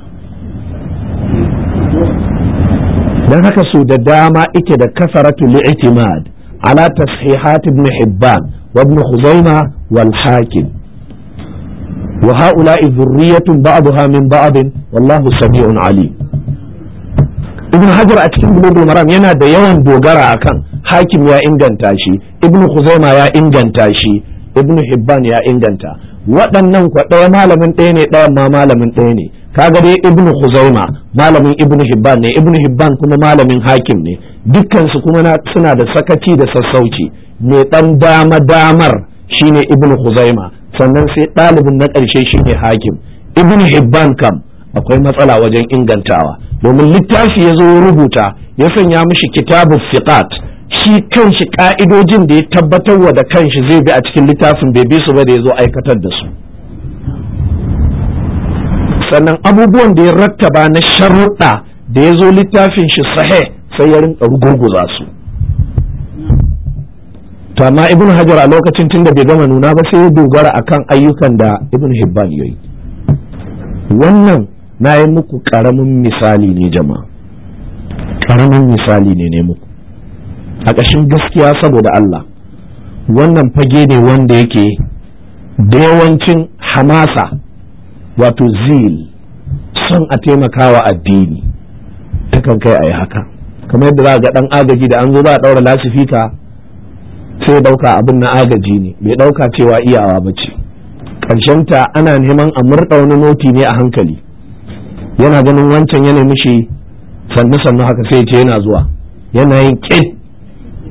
dan haka su da dama ike da kasaratu li'timad ala tashihat ibn Hibban wa ibn Khuzaimah wal Hakim. وهؤلاء ذرية بعضها من بعض والله سميع عليم. ابن حجر a cikin bulugul maram yana da yawan dogara akan Hakim ya inganta shi, ibn Khuzaima ya inganta shi, ibn Hibban ya inganta. waɗannan kwa ɗaya malamin ɗaya ne, ɗayan ma malamin ɗaya ne. kaga dai ibn Khuzaima malamin ibn Hibban ne, ibn Hibban kuma malamin Hakim ne. dukkan su kuma suna da sakaci da sassauci. mai ɗan dama damar shine ibn Khuzaima, sannan sai ɗalibin na ƙarshe shine Hakim. ibn Hibban kam akwai matsala wajen ingantawa, domin littafi ya zo rubuta ya sanya mishi kitabu fiqat, shi kanshi ka'idojin da ya tabbatar wa da kanshi zai bi a cikin littafin bai bi su ba da ya zo aikatar da su. sannan abubuwan da ya rattaba na sharuɗa da ya zo littafin shi sahih sai ya rinka rugurguza su. to amma ibn Hajar a lokacin tunda bai gama nuna ba sai ya dogara akan ayyukan da ibn Hibban yayi. wannan na yi muku karamin misali ne jama'a, karamin misali ne ne muku a ƙashin gaskiya saboda Allah. wannan fage ne wanda yake da yawancin hamasa, wato zil, son a taimakawa addini takan kai a yi haka. kamar yadda za ga ɗan agaji da an zo za a ɗaura lasifika sai ɗauka abin na agaji ne, bai ɗauka cewa iyawa ba ce. ta ana neman a murɗa wani noti ne a hankali, yana ganin wancan yana mishi sannu sannu haka sai ce yana zuwa, yana yin ƙit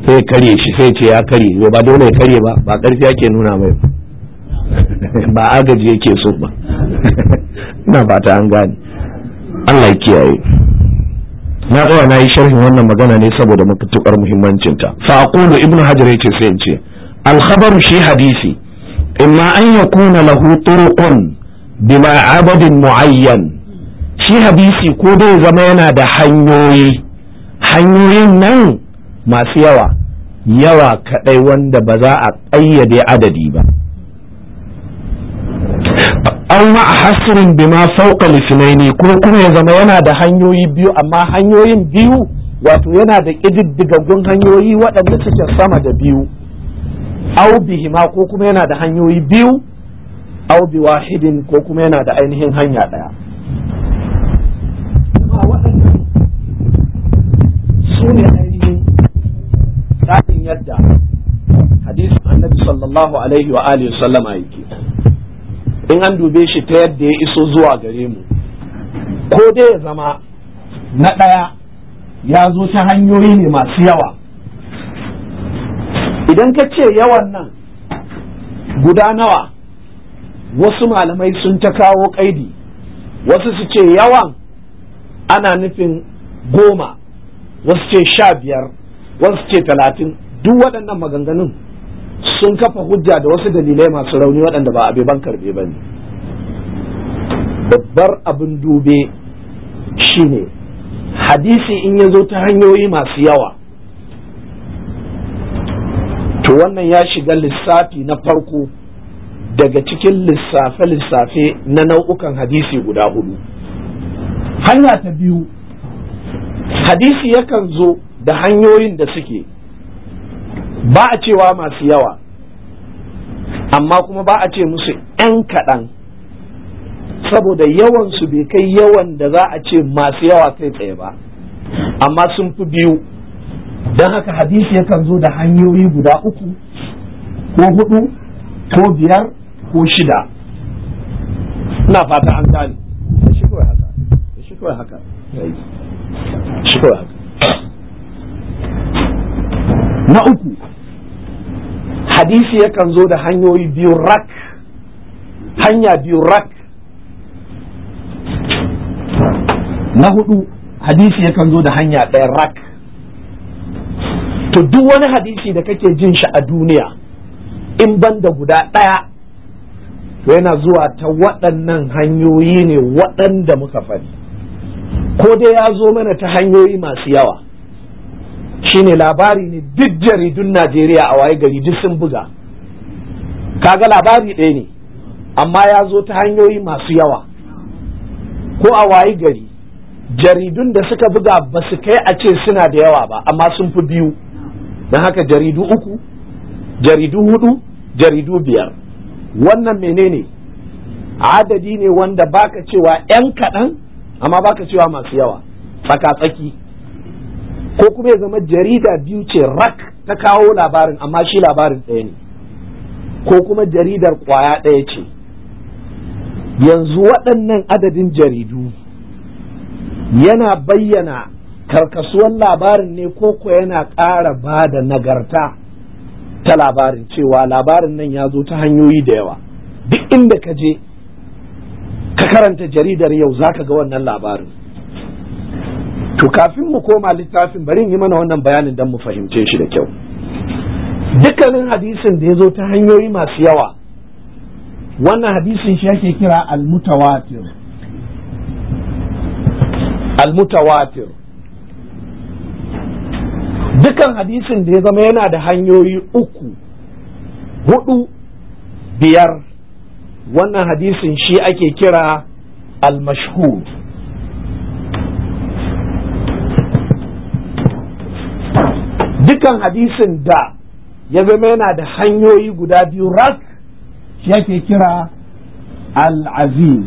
sai karye shi sai ce ya karye ba dole ya karye ba ba karfi yake nuna mai ba agaji yake so ba ina fata an gane Allah ya kiyaye na tsaya na yi sharhin wannan magana ne saboda matuƙar muhimmancinta fa aqulu ibnu hajar yace sai in ce al khabaru shi hadisi imma an yakuna lahu turuqun bila adadin muayyan shi hadisi ko dai zama yana da hanyoyi hanyoyin nan masu yawa yawa kadai wanda ba za a ƙayyade adadi ba aw ma hasrin bima fawqa al-ithnaini ko kuma ya zama yana da hanyoyi biyu amma hanyoyin biyu wato yana da kididdigaggun hanyoyi waɗanda suke sama da biyu aw bihima ko kuma yana da hanyoyi biyu aw bi wahidin ko kuma yana da ainihin hanya ɗaya waɗannan su ne ainihin tsarin yadda hadisin annabi sallallahu alaihi wa alihi sallama yake in an dube shi ta yadda ya iso zuwa gare mu ko dai ya zama na ɗaya ya zo ta hanyoyi ne masu yawa idan ka ce yawan nan guda nawa wasu malamai sun ta kawo ƙaidi wasu su ce yawan ana nufin goma wasu ce sha biyar wasu ce talatin duk waɗannan maganganun sun kafa hujja da wasu dalilai masu rauni waɗanda ba abe ban karbe ba ne babbar abin dube shine hadisi in ya zo ta hanyoyi masu yawa to wannan ya shiga lissafi na farko daga cikin lissafe-lissafe na nau'ukan hadisi guda hudu hanya ta biyu hadisi yakan zo da hanyoyin da suke ba a cewa masu yawa amma kuma ba a ce musu ‘yan kaɗan saboda yawan su bai kai yawan da za a ce masu yawa kai tsaye ba amma sun fi biyu don haka hadisi yakan zo da hanyoyi guda uku ko hudu ko biyar ko shida ina fata an gane shi kawai haka shi kawai haka shi kawai haka na uku hadisi yakan zo da hanyoyi biyu rak hanya biyu rak na hudu hadisi yakan zo da hanya ɗaya rak to duk wani hadisi da kake jin shi a duniya in banda guda ɗaya to yana zuwa ta waɗannan hanyoyi ne waɗanda muka faɗi ko dai ya zo mana ta hanyoyi masu yawa shine labari ne duk jaridun Najeriya a waye gari duk sun buga kaga labari ɗaya ne amma ya zo ta hanyoyi masu yawa ko a waye gari jaridun da suka buga ba su kai a ce suna da yawa ba amma sun fi biyu don haka jaridu uku jaridu hudu jaridu biyar wannan menene adadi ne wanda baka cewa yan kaɗan amma baka cewa masu yawa tsaka-tsaki ko kuma ya zama jarida biyu ce rak ta kawo labarin amma shi labarin ɗaya ne ko kuma jaridar ƙwaya ɗaya ce yanzu waɗannan adadin jaridu yana bayyana karkasuwan labarin ne ko ko yana ƙara ba da nagarta ta labarin cewa labarin nan ya zo ta hanyoyi da yawa duk inda ka je ka karanta jaridar yau za ka ga wannan labarin to kafin mu koma littafin bari in yi mana wannan bayanin don mu fahimce shi da kyau dukkanin hadisin da ya zo ta hanyoyi masu yawa wannan hadisin shi ake kira al-mutawatir al-mutawatir dukan hadisin da ya zama yana da hanyoyi uku hudu biyar wannan hadisin shi ake kira al-mashhur dukan hadisin da ya zama yana da hanyoyi guda biyu rak shi ake kira al-aziz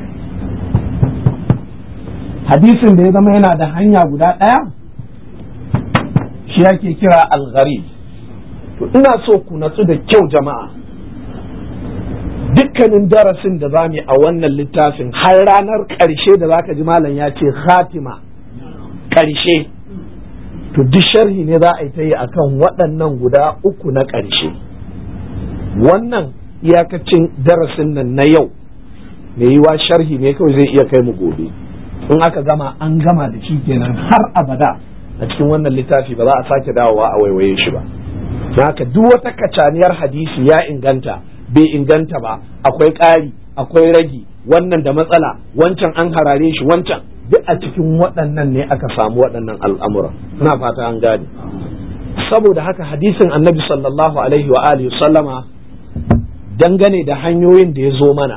hadisin da ya zama yana da hanya guda ɗaya shi ake kira al-gharib to ina so ku natsu da kyau jama'a dukkanin darasin da zamu a wannan littafin har ranar ƙarshe da zaka ji malam ya ce khatima ƙarshe to duk sharhi ne za a yi ta yi akan waɗannan guda uku na ƙarshe. Wannan iyakacin darasin nan na yau mai yiwa sharhi ne kawai zai iya kai mu gobe, in aka gama an gama da shi kenan har abada a cikin wannan littafi ba za a sake dawowa a waiwaye shi ba. Don haka duk wata kacaniyar hadisi ya inganta bai inganta ba, akwai ƙari akwai ragi, wannan da matsala, wancan an harare shi, wancan duk a cikin waɗannan ne aka samu waɗannan al'amura. Ina fata an gane. Saboda haka hadisin annabi sallallahu alaihi wa alihi sallama dangane da hanyoyin da ya zo mana,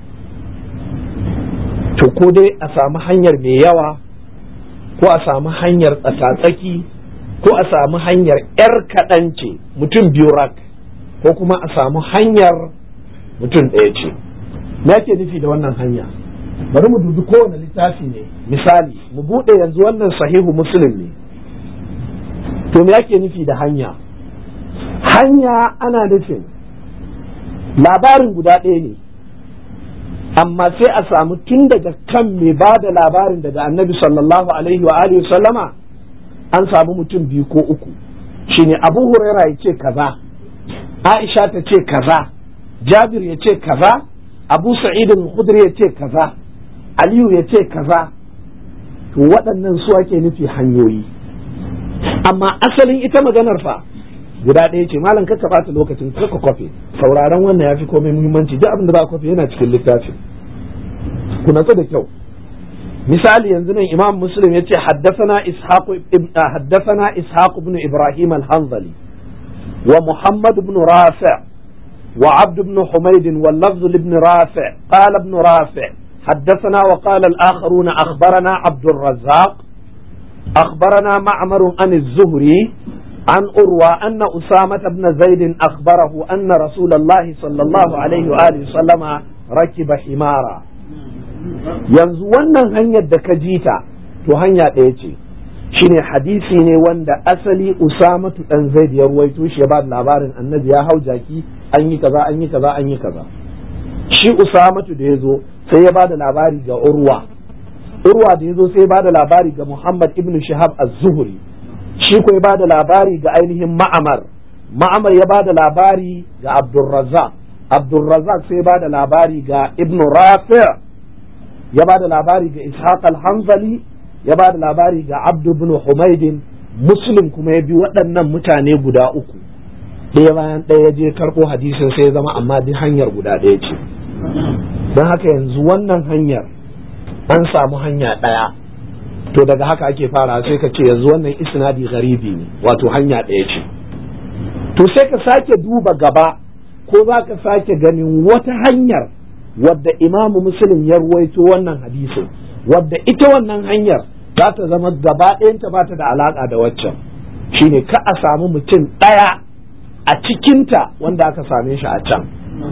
to ko dai a samu hanyar mai yawa, ko a samu hanyar tsakatsaki, ko a samu hanyar ‘yar kaɗan ce mutum biyu rak, ko kuma a samu hanyar mutum ɗaya ce. Me ake nufi da wannan hanya? Bari mu dubi kowane littafi ne. Misali, mu buɗe yanzu wannan sahihu muslim ne. To me ake nufi da hanya? Hanya ana nufin labarin guda ɗaya ne, amma sai a samu tun daga kan mai ba da labarin daga annabi sallallahu alaihi wa alihi sallama an samu mutum biyu ko uku. Shine Abu Huraira ya ce kaza, Aisha ta ce kaza, Jabir ya ce kaza, Abu Sa'id al-Khudri ya ce kaza, Aliyu ya ce kaza. To waɗannan su ake nufi hanyoyi. Amma asalin ita maganar fa guda ɗaya ce. Malam ka ɓata lokacin ka kwafe, sauraron wannan ya fi komai muhimmanci. Duk abin da za a kwafe yana cikin littafin, ku natsu da kyau. Misali yanzu nan Imam Muslim ya ce haddathana Ishaq ibn haddathana Ishaq ibn Ibrahim al-Hanzali wa Muhammad ibn Rafi' wa Abd ibn Humayd wal lafz ibn Rafi' qala ibn Rafi' حدثنا وقال الآخرون أخبرنا عبد الرزاق أخبرنا معمر عن الزهري عن أروى أن أسامة بن زيد أخبره أن رسول الله صلى الله عليه وآله وسلم ركب حمارا. yanzu wannan hanyar da ka ji ta to hanya ɗaya ce, shine hadisi ne wanda asali Usamatu dan Zaid ya ruwaito shi ya ba da labarin annabi ya hau jaki, an yi kaza an yi kaza an yi kaza. Shi Usamatu da ya zo sai ya ba da labari ga Urwa, Urwa da ya zo sai ya ba da labari ga Muhammad ibn Shihab az-Zuhri, shi ko ya ba da labari ga ainihin Ma'amar, Ma'amar ya ba da labari ga Abdurrazzaq, Abdurrazzaq sai ya ba da labari ga Ibn Rafi', ya ba da labari ga Ishaq al-Hanzali, ya ba da labari ga Abd ibn Humayd. Muslim kuma ya bi waɗannan mutane guda uku, ɗaya bayan ɗaya ya je karɓo hadisin sai ya zama amma duk hanyar guda ɗaya ce. Don haka yanzu wannan hanyar an samu hanya ɗaya, to daga haka ake fara sai ka ce yanzu wannan isnadi garibi ne, wato hanya ɗaya ce. To sai ka sake duba gaba, ko za ka sake ganin wata hanyar wadda Imamu Muslim ya ruwaito wannan hadisin, wadda ita wannan hanyar za ta zama gaba ɗayanta ba ta da alaƙa da waccan. Shine ka a samu mutum ɗaya a cikinta wanda aka same shi a can,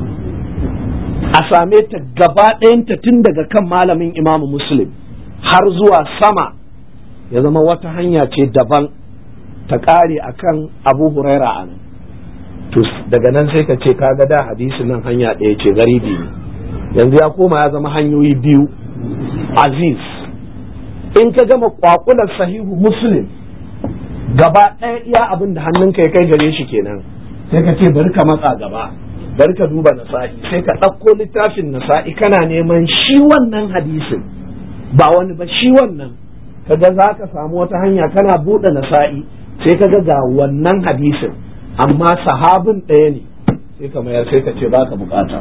a same ta gaba ɗayanta tun daga kan malamin Imamu Muslim har zuwa sama ya zama wata hanya ce daban ta ƙare a kan Abu Huraira a nan. To daga nan sai ka ce kaga da hadisi nan hanya ɗaya ce, garibi ne. Yanzu ya koma ya zama hanyoyi biyu aziz. In ka gama kwakular sahihu Muslim gaba ɗaya iya abin da hannunka ya kai gare shi kenan, sai ka ce bari ka matsa gaba, bari ka duba Nasa'i, sai ka ɗauko littafin Nasa'i kana neman shi wannan hadisin, ba wani ba shi wannan, kaga za ka samu wata hanya kana buɗe Nasa'i sai ka ga wannan hadisin, amma sahabin ɗaya ne, sai ka mayar sai ka ce ba ka bukata,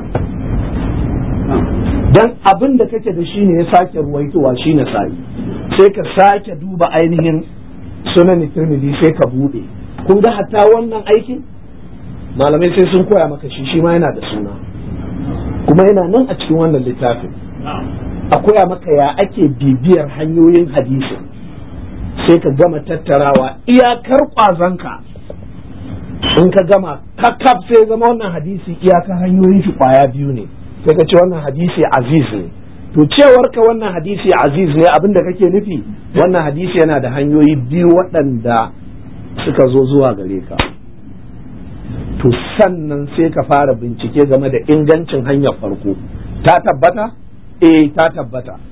dan abin da kake da shi ne ya sake ruwaitowa shi Nasa'i, sai ka sake duba ainihin sunan Tirmidhi sai ka buɗe. Kun ga hatta wannan aikin malamai sai sun koya maka shi, shi ma yana da suna kuma yana nan a cikin wannan littafin. A koya maka ya ake bibiyar hanyoyin hadisi, sai ka gama tattarawa iyakar kwazanka. In ka gama kakkaf sai zama wannan hadisi iyakar hanyoyin shi kwaya biyu ne, sai ka ce wannan hadisi aziz ne. To cewar ka wannan hadisi aziz ne abin da kake nufi wannan hadisi yana da hanyoyi biyu waɗanda suka zo zuwa gare ka. To sannan sai ka fara bincike game da ingancin hanyar farko. Ta tabbata? Eh ta tabbata.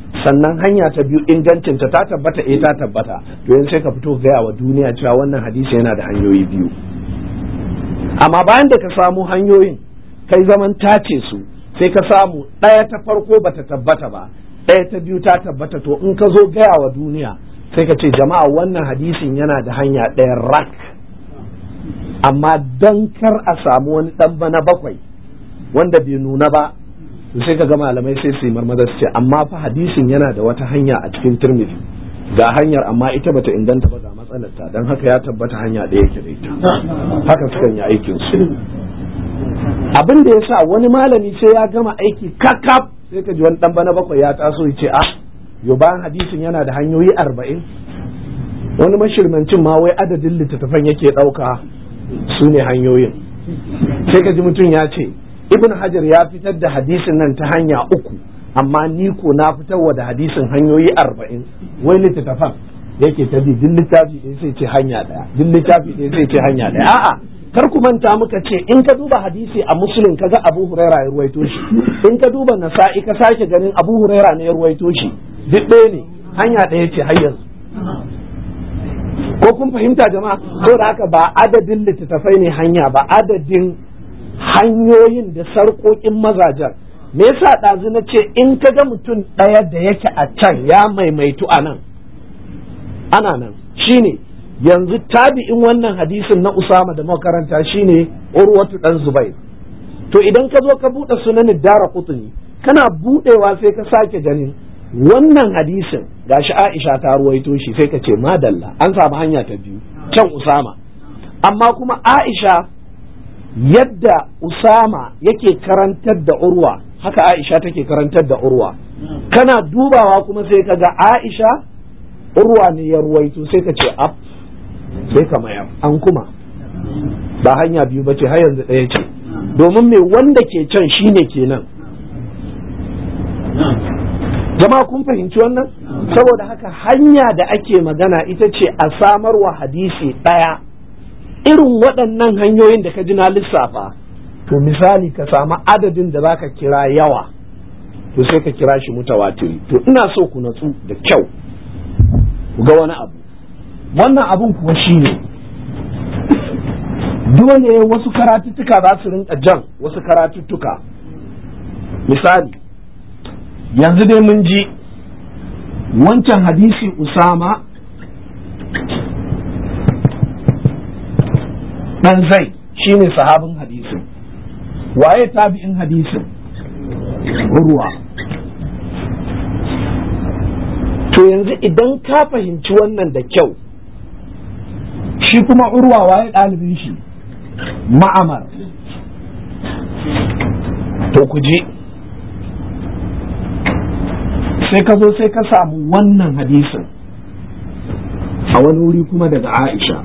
sannan hanya ta biyu ingancinta ta tabbata eh ta tabbata, to yanzu sai ka fito gaya wa duniya cewa wannan hadisi yana da hanyoyi biyu. Amma bayan da ka samu hanyoyin kai zaman tace su, sai ka samu ɗaya ta farko bata tabbata ba, ɗaya ta biyu ta tabbata, to in ka zo gaya wa duniya sai ka ce jama'a wannan hadisin yana da hanya ɗaya rak, amma dan kar a samu wani ɗan bana bakwai wanda bai nuna ba, sai ka ga malamai sai su yi marmaza su ce amma fa hadisin yana da wata hanya a cikin Tirmidhi, ga hanyar amma ita bata inganta ba ga matsalarta, don haka ya tabbata hanya ɗaya yake da ita. Haka sukan yi aikin su. Abin da ya sa wani malami sai ya gama aiki kakaf sai ka ji wani ɗan bana bakwai ya taso ya ce a yo bayan hadisin yana da hanyoyi arba'in. Wani mashirmancin ma wai adadin littattafan yake ɗauka su ne hanyoyin. Sai ka ji mutum ya ce Ibn Hajar ya fitar da hadisin nan ta hanya uku, amma ni ko na fitarwa da hadisin hanyoyi arba'in. Wai littattafan yake ta bi duk littafi ɗaya sai ce hanya ɗaya, duk littafi ɗaya sai ce hanya ɗaya. A'a, kar ku manta muka ce in ka duba hadisi a Muslim kaga Abu Huraira ya ruwaito shi, in ka duba Nasa'i ka sake ganin Abu Huraira ne ya ruwaito shi, duk ɗaya ne, hanya ɗaya ce har yanzu. Ko kun fahimta jama'a? Saboda haka ba adadin littattafai ne hanya ba, adadin hanyoyin da sarƙoƙin mazajen. Me yasa ɗazu na ce in ka ga mutum ɗaya da yake a can ya maimaitu a nan, ana nan shine yanzu tabi'in wannan hadisin na Usama da makaranta shine Urwatu dan Zubair. To idan ka zo ka buɗe sunan Daraqutni kana buɗewa sai ka sake ganin wannan hadisin gashi Aisha ta ruwaito shi, sai ka ce madalla an samu hanya ta biyu can Usama. Amma kuma Aisha yadda Usama yake karantar da Urwa haka Aisha take karantar da Urwa. Kana dubawa kuma sai ka ga Aisha Urwa ne ya ruwaito, sai ka ce ab sai ka mayar an kuma ba hanya biyu ba ce har yanzu ɗaya ce, domin me wanda ke can shine kenan. Jama'a kun fahimci wannan? Saboda haka hanya da ake magana ita ce a samarwa hadisi ɗaya. Irin waɗannan hanyoyin da ka ji na lissafa, to misali ka samu adadin da zaka kira yawa, to sai ka kira shi mutawatiri. To ina so ku natsu da kyau ku ga wani abu. Wannan abun kuwa shine dole wasu karatuttuka za su rinka jan wasu karatuttuka. Misali yanzu dai mun ji wancan hadisi Usama dan Zaid shine sahabin hadisin. Waye tabi'in hadisin? Urwa. To yanzu idan ka fahimci wannan da kyau, shi kuma Urwa waye ɗalibin shi? Ma'amar. To ku je sai ka zo sai ka samu wannan hadisin a wani wuri kuma daga Aisha.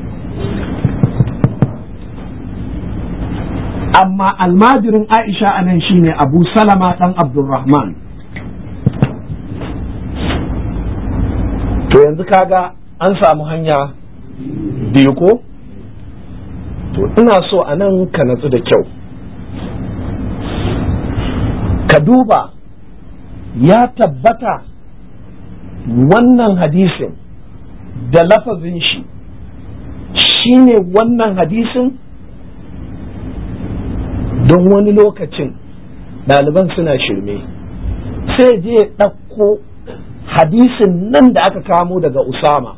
Amma almajirin Aisha anan shine Abu Salama dan Abdurrahman. To yanzu kaga an samu hanya biyu ko? To ina so anan ka natsu da kyau, ka duba ya tabbata wannan hadisin da lafazin shi shine wannan hadisin. Don wani lokacin ɗaliban suna shirme, sai je ya ɗauko hadisin nan da aka kamo daga Usama,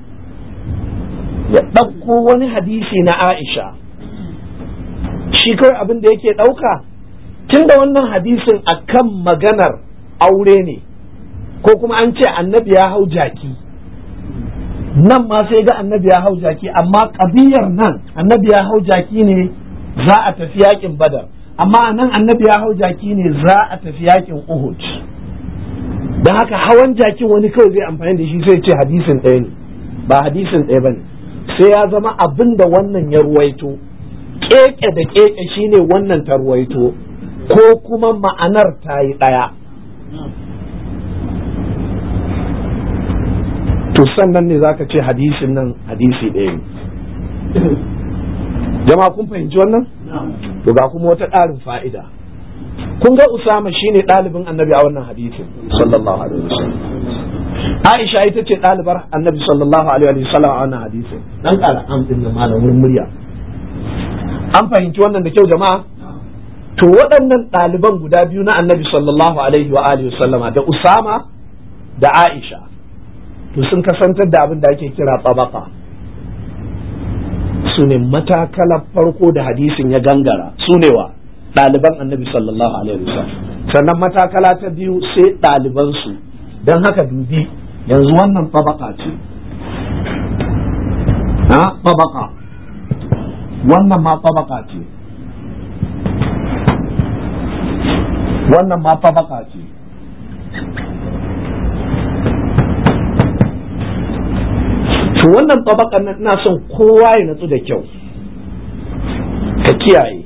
ya ɗauko wani hadisi na Aisha, shi kawai abin da yake ɗauka tun da wannan hadisin akan maganar aure ne, ko kuma an ce annabi ya hau jaki, nan ma sai ga annabi ya hau jaki, amma ƙabiyar nan annabi ya hau jaki ne za a tafi yakin Badar, amma nan annabi ya hau jaki ne za a tafi yakin Uhud. Don haka hawan jakin wani kawai zai amfani da shi sai ce hadisin ɗaya ne, ba hadisin ɗaya bane, sai ya zama abin da wannan ya ruwaito keke da keke shine wannan ta ruwaito, ko kuma ma'anar ta yi ɗaya. To sannan ne zaka ce hadisin nan hadisi ɗaya ne. Jama'a kun fahimci wannan? To ga kuma wata ƙarin fa'ida. kun ga Usama shine ɗalibin annabi a wannan hadisin sallallahu alaihi wasallam. Aisha ita ce ɗalibar annabi sallallahu alaihi wasallam a wannan hadisin. Dan ƙara an din malamin murya. An fahimci wannan da kyau jama'a? To waɗannan ɗaliban guda biyu na annabi sallallahu alaihi wa alihi wasallama da Usama da Aisha to sun kasantar da abin da ake kira tabaka. Su ne matakalar farko da hadisin ya gangara, su ne wa ɗaliban annabi sallallahu alaihi wasallam. Sannan matakala ta biyu sai ɗalibansu. Don haka dubi yanzu wannan tabaka ce, ha tabaka, wannan ma tabaka ce, wannan ma tabaka ce. To wannan tabakan nan ina son kowa ya natsu da kyau, ka kiyaye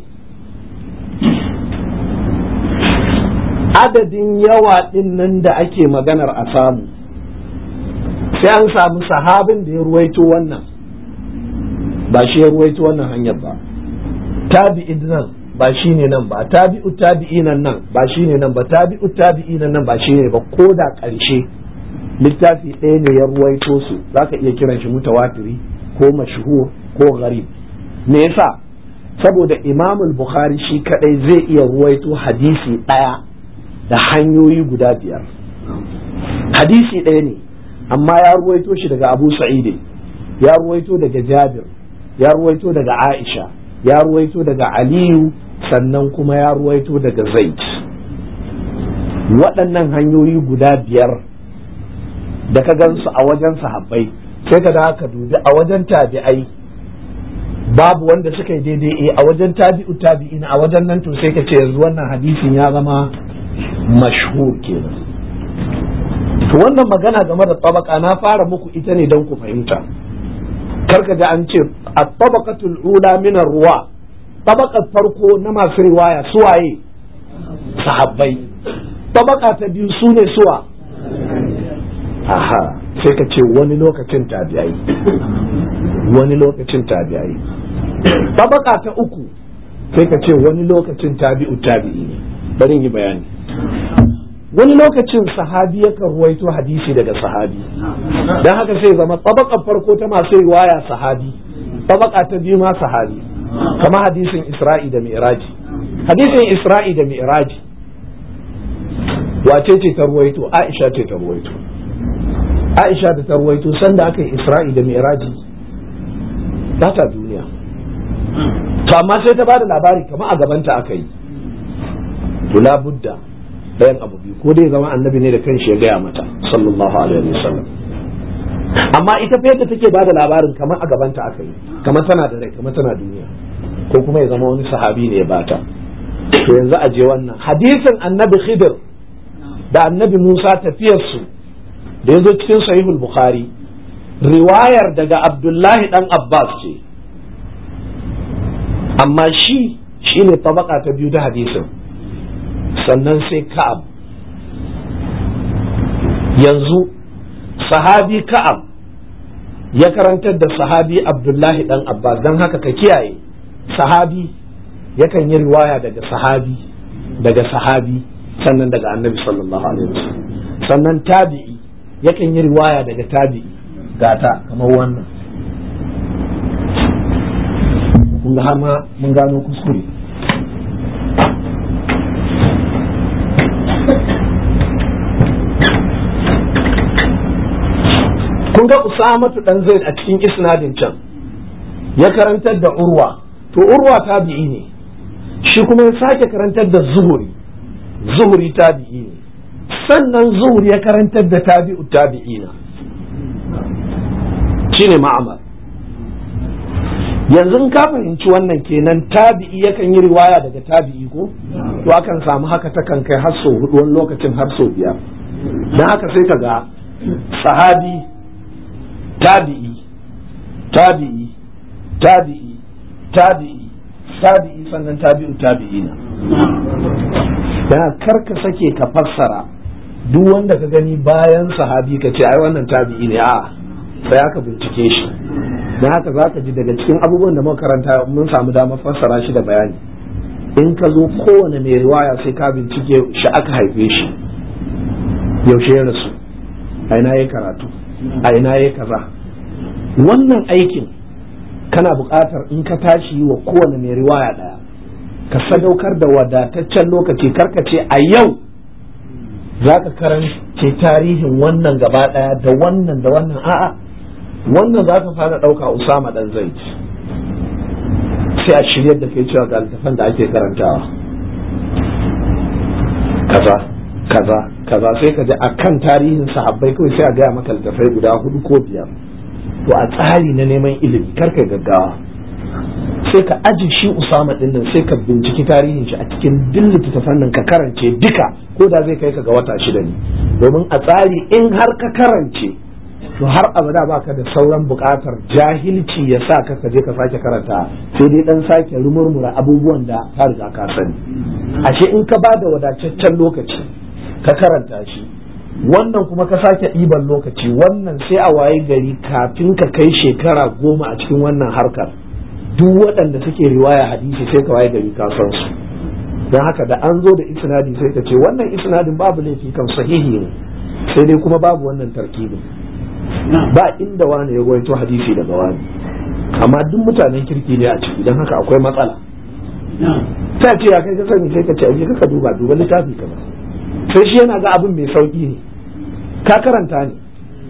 adadin yawa din nan da ake maganar a samu, sai an samu sahabin da ya ruwaito wannan ba shi ya ruwaito wannan hanyar ba, tabi'in nan ba shi ne nan ba, tabi'u tabi'inan nan ba shi ne nan ba, tabi'u tabi'inan nan ba shi ne ba, ko da ƙarshe littafi ɗaya ne ya ruwaito su zaka iya kiran shi mutawatiri ko mashhur ko gharib. Me yasa? saboda Imamul Bukhari shi kadai zai iya ruwaito hadisi ɗaya da hanyoyi guda biyar. Hadisi ɗaya ne amma ya ruwaito shi daga Abu Sa'id, ya ruwaito daga Jabir, ya ruwaito daga Aisha, ya ruwaito daga Aliyu, sannan kuma ya ruwaito daga Zaid. Waɗannan hanyoyi guda biyar da ka gansu a wajen sahabbai, sai ka da ka dubi a wajen tabi'ai babu wanda suka yi daidai, a wajen tabi'u tabi'ina a wajen nan to sai ka ce yanzu wannan hadisin ya zama mashhur kenan. To wannan magana game da tabaka na fara muku ita ne don ku fahimta. Karka ga an ce at-tabaqatul ula min ar-ruwa, tabaqat farko na masu riwaya suwaye? Sahabbai. Tabaka ta biyu sune suwa? Aha, sai ka ce wani lokacin tabi'ai, wani lokacin tabi'ai. Tabaka ta uku sai ka ce wani lokacin tabi'u tabi'i ne. Bari yi bayani. Wani lokacin sahabi yakan ruwaito hadisi daga sahabi, don haka sai zama tabakar farko ta masu riwaya sahabi, tabaka ta biyu ma sahabi, kama hadisin Isra'i da Mi'raji. Hadisin Isra'i da Mi'raji wace ce ta ruwaito? Aisha ce ta ruwaito. Aisha da ta ruwaito sanda aka yi Isra'i da Mi'raji ba ta duniya, to amma sai ta bada labari kamar a gabanta aka yi. To labudda ɗayan abu biyu, ko dai zama annabi ne da kanshi ya gaya mata sallallahu alaihi wasallam, amma ita fa yadda take bada labarin kamar a gabanta aka yi, kamar tana da rai, kamar tana duniya, ko kuma ya zama wani sahabi ne ya bata. To yanzu a je wannan hadisin annabi Khidir da annabi Musa tafiyarsu da ya zo cikin sahihul Bukhari, riwayar daga Abdullahi dan Abbas ce, amma shi shine tabaka ta biyu da hadisin, sannan sai Ka'ab. Yanzu sahabi Ka'ab ya karantar da sahabi Abdullahi dan Abbas, don haka ka kiyaye, sahabi yakan yi riwaya daga sahabi daga sahabi sannan daga annabi sallallahu alaihi wasallam, sannan tabi'i yakan yi riwaya daga tabi'i gata kamar wannan. kun ga har ma mun gano kuskure. kun ga Usamatu dan Zaid a cikin isnadin can ya karantar da Urwa, to Urwa tabi'i ne, shi kuma ya sake karantar da Zuhuri, Zuhuri tabi'i ne, sannan Zuhuri ya karantar da tabi'u tabi'ina, shine Ma'mar. Yanzu in ka fahimci wannan kenan tabi'i yakan yi riwaya daga tabi'i ko, to akan samu haka ta kan kai har sau hudu, wani lokacin har sau biyar. Dan haka sai ka ga sahabi tabi'i tabi'i tabi'i tabi'i tabi'i sannan tabi'u tabi'ina. Dan kar ka sake ka fassara duk wanda ka gani bayan sahabi ka ce ai wannan tabi'i ne, a sai aka bincike shi. Dan haka za ka ji daga cikin abubuwan da muka karanta mun samu damar fassara shi da bayani. in ka zo kowane mai riwaya sai ka bincike shi aka haife shi, yaushe ya rasu, a ina ya karatu, a ina ya kaza. Wannan aikin kana buƙatar in ka tashi wa kowane mai riwaya ɗaya ka sadaukar da wadataccen lokaci, karkace a yau za ka karance tarihin wannan gaba ɗaya da wannan da wannan, a'a wannan za ka fara ɗauka Usama ɗan Zaid, sai a shirya da kai cewa ga littafan da ake karantawa kaza kaza kaza, sai ka ji akan tarihin sahabbai kawai sai a gaya maka littafai guda hudu ko biyar. To a tsari na neman ilimi kar kai gaggawa, sai ka aji shi Usama din nan, sai ka binciki tarihin shi a cikin duk littattafan nan ka karance duka, ko da zai kai ka ga wata shida ne, domin a tsari in har ka karance to har abada baka da sauran bukatar jahilci ya sa ka je ka sake karanta, sai dai dan sake rumurmura abubuwan da ka riga ka sani. Ashe in ka bada wadataccen lokaci ka karanta shi, wannan kuma ka sake ɗiban lokaci, wannan sai a waye gari kafin ka kai shekara goma a cikin wannan harkar duk waɗanda suke riwaya hadisi sai ka waye gari ka san su. Don haka da an zo da isnadi sai ka ce wannan isnadin babu laifi kan sahihi ne, sai dai kuma babu wannan tarkibin, ba inda wani ya rawaito hadisi daga wani, amma duk mutanen kirki ne a ciki, don haka akwai matsala. Ta ce ya kai ka sani, sai ka ce aje ka duba duba littafi kaza, sai shi yana ga abin mai sauki ne, ka karanta ne.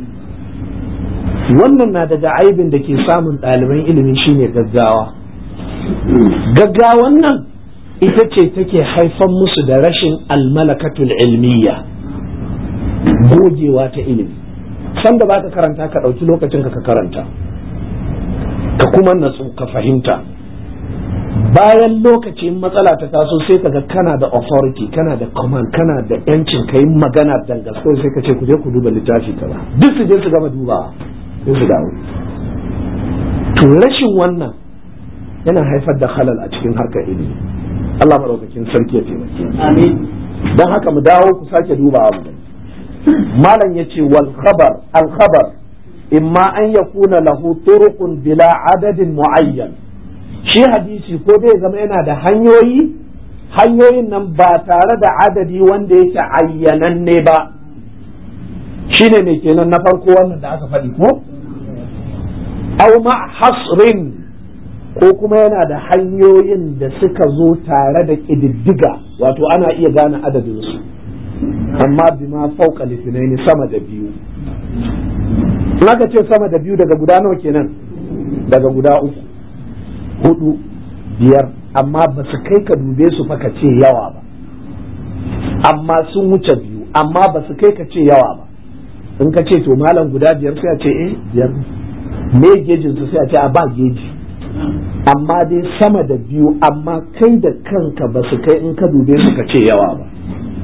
Wannan na daga aibin da ke samun ɗaliban ilimi shine gaggawa. Gaggawan nan ita ce take haifan musu da rashin almalakatul ilmiya, gogewa ta ilimi. Sanda ba ka karanta ka ɗauki lokacin ka ka karanta, ka kuma natsu ka fahimta. Bayan lokacin matsala ta taso sai kaga kana da authority, kana da command, kana da yancin ka yi magana dangasko, sai ka ce ku je ku duba littafi kaza, duk su je su gama dubawa sai su dawo. To rashin wannan yana haifar da halal a cikin harkar ilimi. Allah madaukakin sarki ya taimake. Amin. Dan haka mu dawo ku sake dubawa mu. Malam yace wal khabar al khabar imma an yakuna lahu turuqun bila adadin muayyan. Shi hadisi ko dai zama yana da hanyoyi, hanyoyin nan ba tare da adadi wanda yake ayyananne ba. Shine mai kenan na farko wannan da aka faɗi ko? Aw ma hasrin, ko kuma yana da hanyoyin da suka zo tare da ƙididdiga, wato ana iya gane adadin su, amma bima fauka litinaini, sama da biyu. In aka ce sama da biyu daga guda nawa kenan? Daga guda uku, hudu, biyar, amma ba su kai ka dube su fa ka ce yawa ba, amma sun wuce biyu, amma ba su kai ka ce yawa ba. In ka ce to malam guda biyar, sai a ce eh biyar, me gejin su, sai a ce a ba geji, amma dai sama da biyu, amma kai da kanka ba su kai in ka dube su ka ce yawa ba.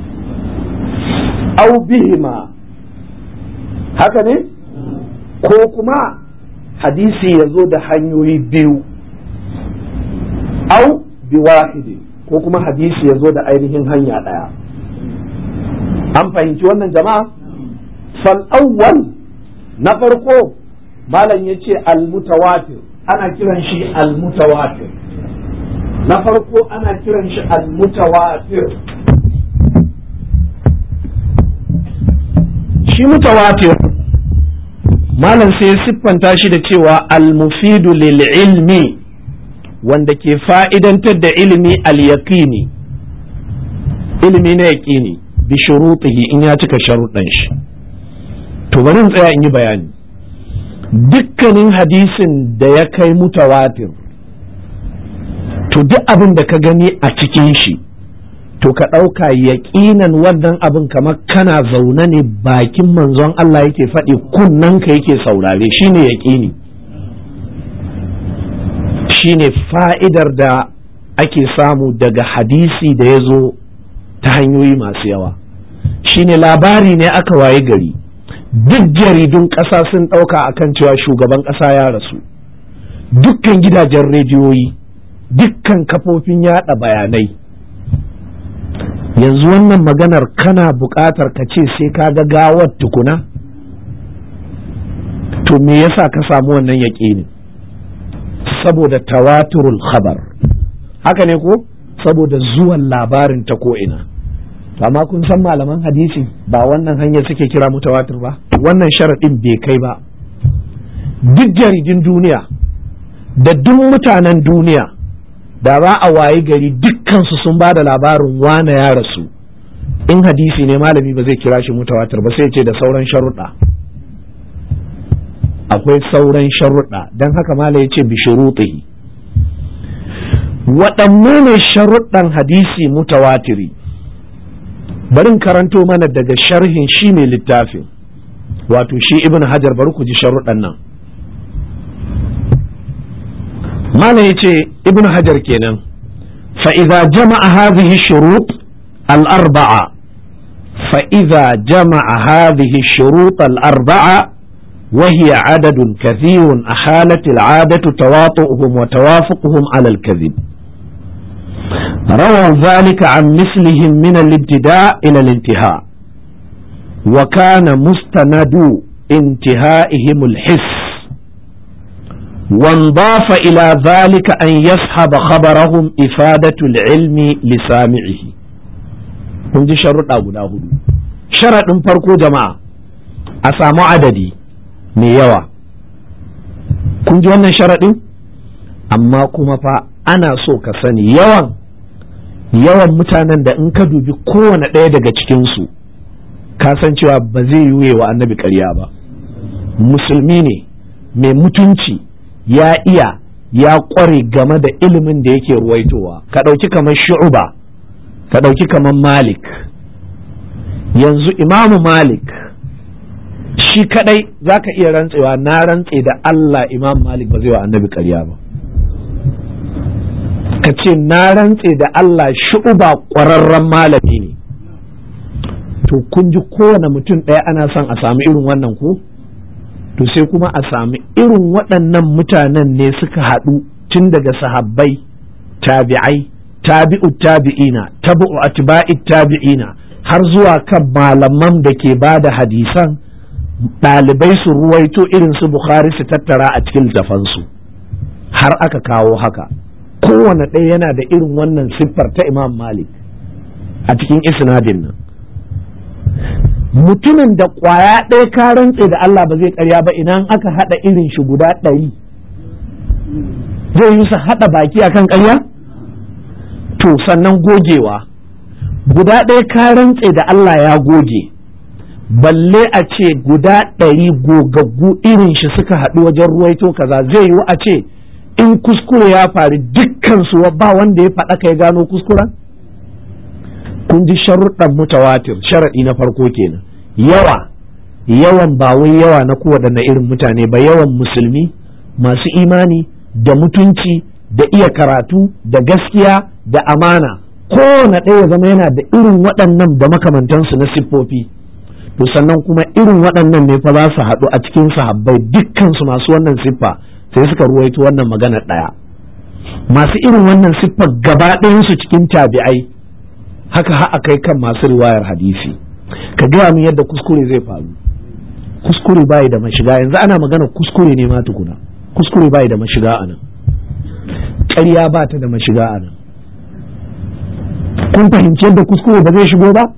Au bihima, haka ne? Ko kuma hadisi ya zo da hanyoyi biyu, au bi wahidi, ko kuma hadisi ya zo da ainihin hanya ɗaya. An fahimci wannan jama'a? Fal awwal, na farko malam ya ce al-mutawatir, ana kiran shi al-mutawatir. Na farko ana kiran shi al-mutawatir. Shi mutawatir malam sai siffanta shi da cewa al-mufidu lil ilmi, wanda ke fa'idantar da ilimi al-yaqini, ilimi na yaqini bi shurutihi, in ya cika sharuɗan shi. To bari in tsaya in yi bayani. Dukkanin hadisin da ya kai mutawatir, to duk abin da ka gani a cikin shi, to ka ɗauka yaƙinan wannan abin kamar kana zaune ne bakin manzon Allah yake faɗi, kunnanka yake saurare, shine yaƙini. Shine fa'idar da ake samu daga hadisi da ya zo ta hanyoyi masu yawa. Shine labari ne aka waye gari, duk jaridun ƙasa sun ɗauka akan cewa shugaban ƙasa ya rasu, dukkan gidajen rediyoyi, dukkan kafofin yaɗa bayanai. Yanzu wannan maganar kana buƙatar ka ce sai ka ga gawar tukuna? To me yasa ka samu wannan yaƙini? Saboda tawaturul khabar, haka ne ko? saboda zuwan labarin ta ko'ina. Amma kun san malaman hadisi ba wannan hanyar suke kira mutawatir ba, wannan sharaɗin bai kai ba. Duk jaridun duniya da duk mutanen duniya da za a wayi gari dukkansu sun ba da labarin wane ya rasu, in hadisi ne malami ba zai kira shi mutawatir ba, sai ce da sauran sharuɗa. Akwai sauran sharuɗa, don haka malai ya ce bi shuruɗihi. Waɗanne ne sharuɗan hadisi mutawatiri? Barin karanto mana daga sharhin shi ne littafin, wato shi Ibn Hajar, bari ku ji sharuɗan nan. Malam ya ce Ibn Hajar kenan, fa'iza jama'a hadhihi shurut al-arba'a, fa'iza jama'a hadhihi shurut al-arba'a وهي عدد كثير أحالت العادة تواطؤهم وتوافقهم على الكذب. رووا ذلك عن مثلهم من الابتداء إلى الانتهاء، وكان مستند انتهائهم الحس، وانضاف إلى ذلك أن يصحب خبرهم إفادة العلم لسامعه. كنت شرط أبو داود شرط فرقو جماعة أسامو عددي mai yawa. Kun ji wannan sharaɗin? Amma kuma fa ana so ka sani yawan yawan mutanen da in ka dubi kowane ɗaya daga cikinsu ka san cewa ba zai yi wa annabi ƙarya ba. Musulmi ne mai mutunci, ya iya ya ƙware game da ilimin da yake ruwaitowa. Ka ɗauki kamar Shu'ba, ka ɗauki kamar Malik. Yanzu Imamu Malik shi kadai zaka iya rantsewa, na rantse da Allah Imam Malik ba zai wa annabi ƙarya ba. Ka ce na rantse da Allah Shu'ba ƙwararren malami ne. To kun ji kowane mutum ɗaya ana son a sami irin wannan ko? To sai kuma a sami irin waɗannan mutanen ne suka haɗu tun daga sahabbai, tabi'ai, tabi'u tabi'ina, tabi'u atba'i tabi'ina, har zuwa kan malaman da ke bada hadisan, ɗalibai su ruwaito irin su Bukhari su tattara a cikin littafansu, har aka kawo haka. Kowane ɗaya yana da irin wannan siffar ta Imam Malik a cikin isnadin nan. Mutumin da ƙwaya ɗaya ka rantse da Allah ba zai ƙarya ba, idan aka haɗa irin shi guda ɗari zai yi su haɗa baki akan ƙarya? To sannan gogewa, guda ɗaya ka rantse da Allah ya goge, balle a ce guda ɗari gogaggu irin shi suka haɗu wajen ruwaito kaza. Zai yiwu a ce in kuskure ya faru dukkan su ba wanda ya faɗa kai gano kuskuren? Kun ji sharuɗan mutawatir, sharaɗi na farko kenan. Yawa, yawan ba wai yawa na kowaɗanne irin mutane ba, yawan musulmi masu imani da mutunci da iya karatu da gaskiya da amana, kowane ɗaya zama yana da irin waɗannan da makamantansu na siffofi. To sannan kuma irin waɗannan ne fa za su haɗu a cikin sahabbai dukkansu masu wannan siffa sai suka ruwaito wannan magana ɗaya. Masu irin wannan siffa gaba ɗayansu cikin tabi'ai, haka ha kai kan masu riwayar hadisi. Ka gaya min yadda kuskure zai faru. Kuskure bai da mashiga, yanzu ana magana kuskure ne ma tukuna. Kuskure bai da mashiga a nan, ƙarya ba ta da mashiga a nan. Kun fahimci yadda kuskure ba zai shigo ba?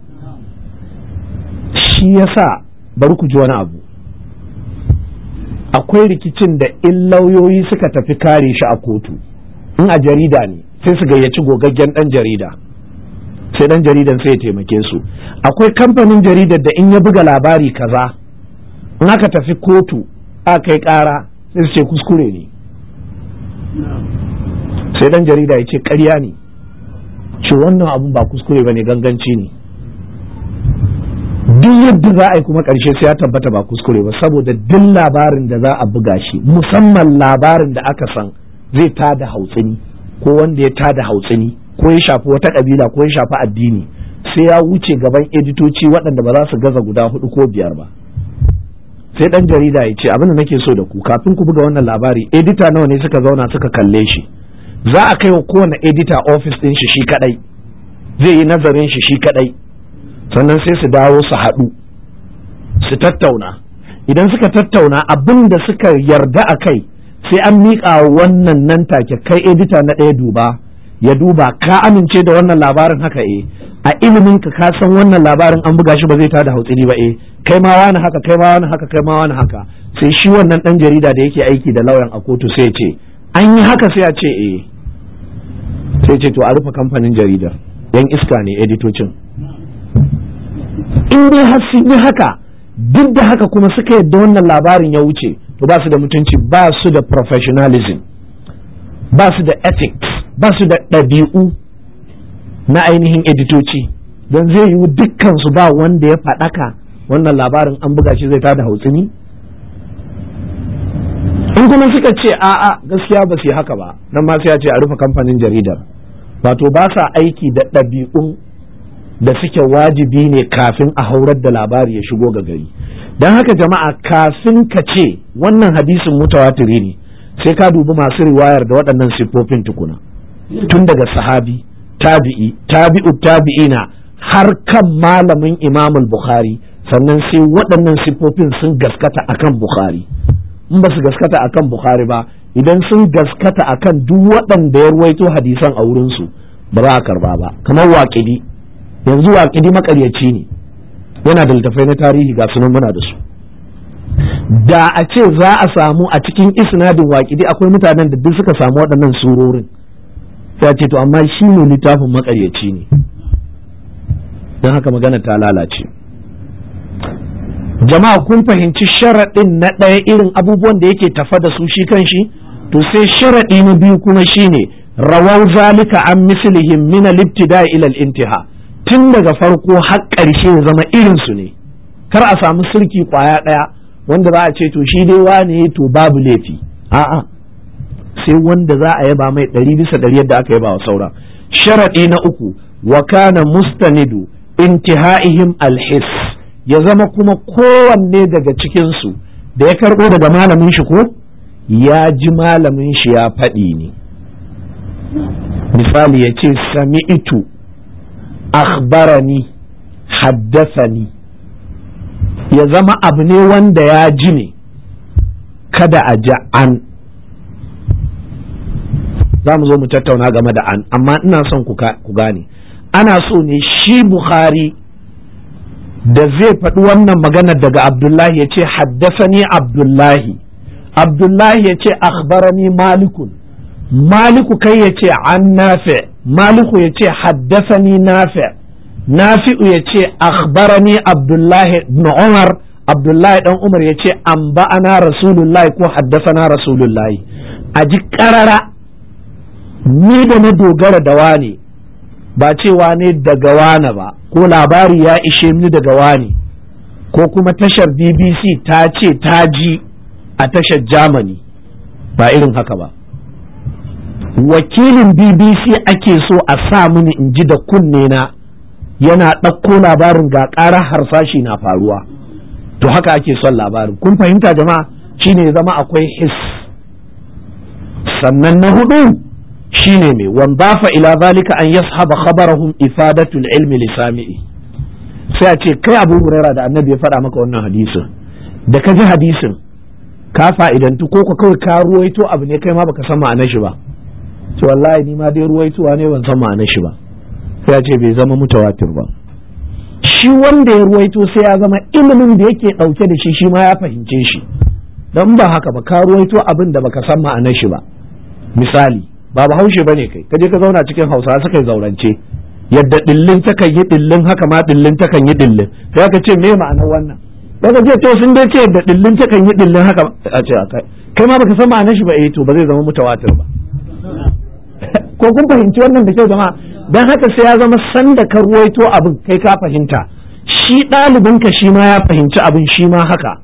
Shi yasa bari ku ji wani abu. Akwai rikicin da in lauyoyi suka tafi kare shi a kotu, in a jarida ne sai su gayyaci gogaggen ɗan jarida, sai ɗan jaridan sai ya taimake su. Akwai kamfanin jaridar da in ya buga labari kaza, in aka tafi kotu aka kai ƙara sai su ce kuskure ne, sai ɗan jarida ya ce ƙarya ne, ce wannan abun ba kuskure ba ne, ganganci ne. Duk yadda za a yi kuma ƙarshe sai ya tabbata ba kuskure ba, saboda duk labarin da za a buga shi, musamman labarin da aka san zai tada hautsini ko wanda ya tada hautsini ko ya shafi wata ƙabila ko ya shafi addini, sai ya wuce gaban editoci waɗanda ba za su gaza guda hudu ko biyar ba. Sai ɗan jarida ya ce abin da nake so da ku, kafin ku buga wannan labari edita nawa ne suka zauna suka kalle shi. Za a kai wa kowane edita ofis ɗin shi shi kaɗai, zai yi nazarin shi shi kaɗai, sannan sai su dawo su haɗu su tattauna. Idan suka tattauna abin da suka yarda a kai sai an miƙa wannan nan take, kai edita na ɗaya duba ya duba ka amince da wannan labarin haka eh a ilimin ka ka san wannan labarin an buga shi ba zai tada hautsiri ba eh kai ma wani haka kai ma wani haka kai ma wani haka sai shi wannan dan jarida da yake aiki da lauyan a kotu sai ya ce an yi haka sai a ce eh sai ce to a rufe kamfanin jaridar yan iska ne editocin in dai har sun yi haka duk da haka kuma suka yadda wannan labarin ya wuce to ba su da mutunci ba su da professionalism ba su da ethics ba su da ɗabi'u na ainihin editoci don zai yiwu dukkan su ba wanda ya faɗaka wannan labarin an buga shi zai tada hautsini in kuma suka ce a'a gaskiya ba su yi haka ba nan ma sai a ce a rufe kamfanin jaridar wato ba sa aiki da ɗabi'un da suke wajibi ne kafin a haurar da labari ya shigo ga gari don haka jama'a kafin ka ce wannan hadisin mutawatiri ne sai ka dubi masu riwayar da waɗannan siffofin tukuna tun daga sahabi tabi'i tabi'u tabi'ina har kan malamin imamul bukhari sannan sai waɗannan siffofin sun gaskata akan bukhari in ba su gaskata akan bukhari ba idan sun gaskata akan duk waɗanda ya ruwaito hadisan a wurinsu ba za a karba ba kamar waƙidi yanzu waƙidi maƙaryaci ne yana da littafai na tarihi ga sunan muna da su da a ce za a samu a cikin isnadin waƙidi akwai mutanen da duk suka samu waɗannan surorin sai ce to amma shi ne littafin maƙaryaci ne don haka magana ta lalace jama'a kun fahimci sharaɗin na ɗaya irin abubuwan da yake tafa da su shi kan shi to sai sharaɗi na biyu kuma shine rawau zalika an mislihim min al-ibtida ila al-intiha tun daga farko har ƙarshe ya zama irin su ne kar a samu sirki kwaya ɗaya wanda za a ce to shi dai wane to babu laifi a'a sai wanda za a yaba mai ɗari bisa ɗari yadda aka yaba wa saura sharaɗi na uku wa kana mustanidu intihaihim al-his ya zama kuma kowanne daga cikinsu da ya karɓo daga malamin shi ko ya ji malamin shi ya faɗi ne misali ya ce sami'itu akhbarani haddasani ya zama abu ne wanda ya ji ne kada a ji an za mu zo mu tattauna game da an amma ina son ku gane ana so ne shi Bukhari da zai faɗi wannan maganar daga Abdullahi ya ce haddasani Abdullahi Abdullahi ya ce akhbarani malikun maliku kai ya ce an nafi maliku ya ce haddasani nafi nafi'u ya ce akhbarani Abdullahi ibn Umar Abdullahi dan Umar ya ce an ba'ana Rasulullahi ko haddasana Rasulullahi a ji ƙarara ni da na dogara da wani ba cewa ne daga wane ba ko labari ya ishe ni daga wani ko kuma tashar B B C ta ce ta ji a tashar Germany ba irin haka ba wakilin B B C ake so a sa mini in ji da kunne na yana ɗauko labarin ga ƙara harsashi na faruwa to haka ake son labarin kun fahimta jama'a shine zama akwai his sannan na hudu shine mai wanzafa ila zalika an yashaba khabarahum ifadatul ilmi li sami'i sai a ce kai Abu Huraira da Annabi ya faɗa maka wannan hadisin da ka ji hadisin ka fa'idantu ko ka kawai ka ruwaito abu ne kai ma baka san ma'anar shi ba to wallahi ni ma dai ruwaitowa ne ban san ma'anar shi ba sai a ce bai zama mutawatir ba shi wanda ya ruwaito sai ya zama ilimin da yake ɗauke da shi shi ma ya fahimce shi dan ba haka ba ka ruwaito abin da baka san ma'anar shi ba misali ba bahaushe bane kai kaje ka zauna cikin Hausa suka yi zaurance yadda dillin takan yi dillin haka ma dillin takan yi dillin sai ka ce me ma'anar wannan daga je to sun dai ce yadda dillin takan yi dillin haka a ce kai kai ma baka san ma'anar shi ba eh to ba zai zama mutawatir ba ko kun fahimci wannan da kyau jama'a dan haka sai ya zama sanda ka ruwaito abin kai ka fahimta shi ɗalibin ka shi ma ya fahimci abin shi ma haka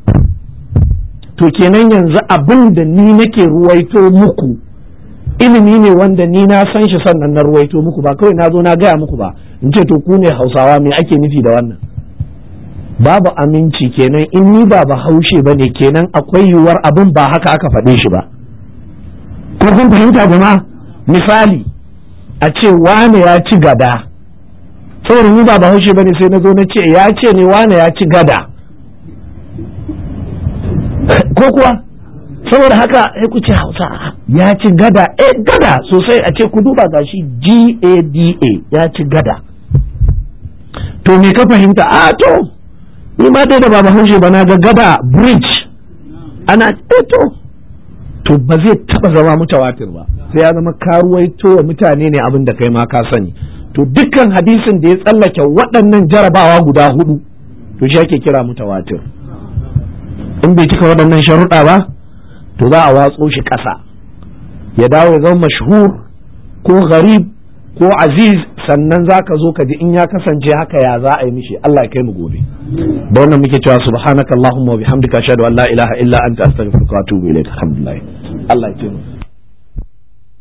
to kenan yanzu abin da ni nake ruwaito muku ilimi ne wanda ni na san shi sannan na ruwaito muku ba kawai na zo na gaya muku ba in ce to ku ne Hausawa me ake nufi da wannan babu aminci kenan in ni ba bahaushe ba ne kenan akwai yiwuwar abin ba haka aka faɗe shi ba ko kun fahimta jama'a misali a ce wane ya ci gada saboda ni ba bahaushe ba ne sai na zo na ce ya ce ne wane ya ci gada ko kuwa saboda haka sai ku ce Hausa ya ci gada eh gada sosai a ce ku duba gashi G A D A ya ci gada. To me ka fahimta? A to ni ma dai da baba haushe ba na ga gada bridge ana eh to to ba zai taba zama mutawatir ba sai ya zama karuwaito wa mutane ne abin da kai ma ka sani. To dukkan hadisin da ya tsallake waɗannan jarabawa guda hudu to shi ake kira mutawatir. In bai cika waɗannan sharuɗa ba to za a watso shi ƙasa ya dawo ya zama mashhur ko gharib ko aziz, sannan za ka zo ka ji in ya kasance haka ya za a yi mishi. Allah ya kai mu gobe. Da wannan muke cewa subhanaka allahumma wa bihamdika ashhadu an la ilaha illa anta astaghfiruka wa atubu ilaik. Alhamdulillah. Allah ya kai mu.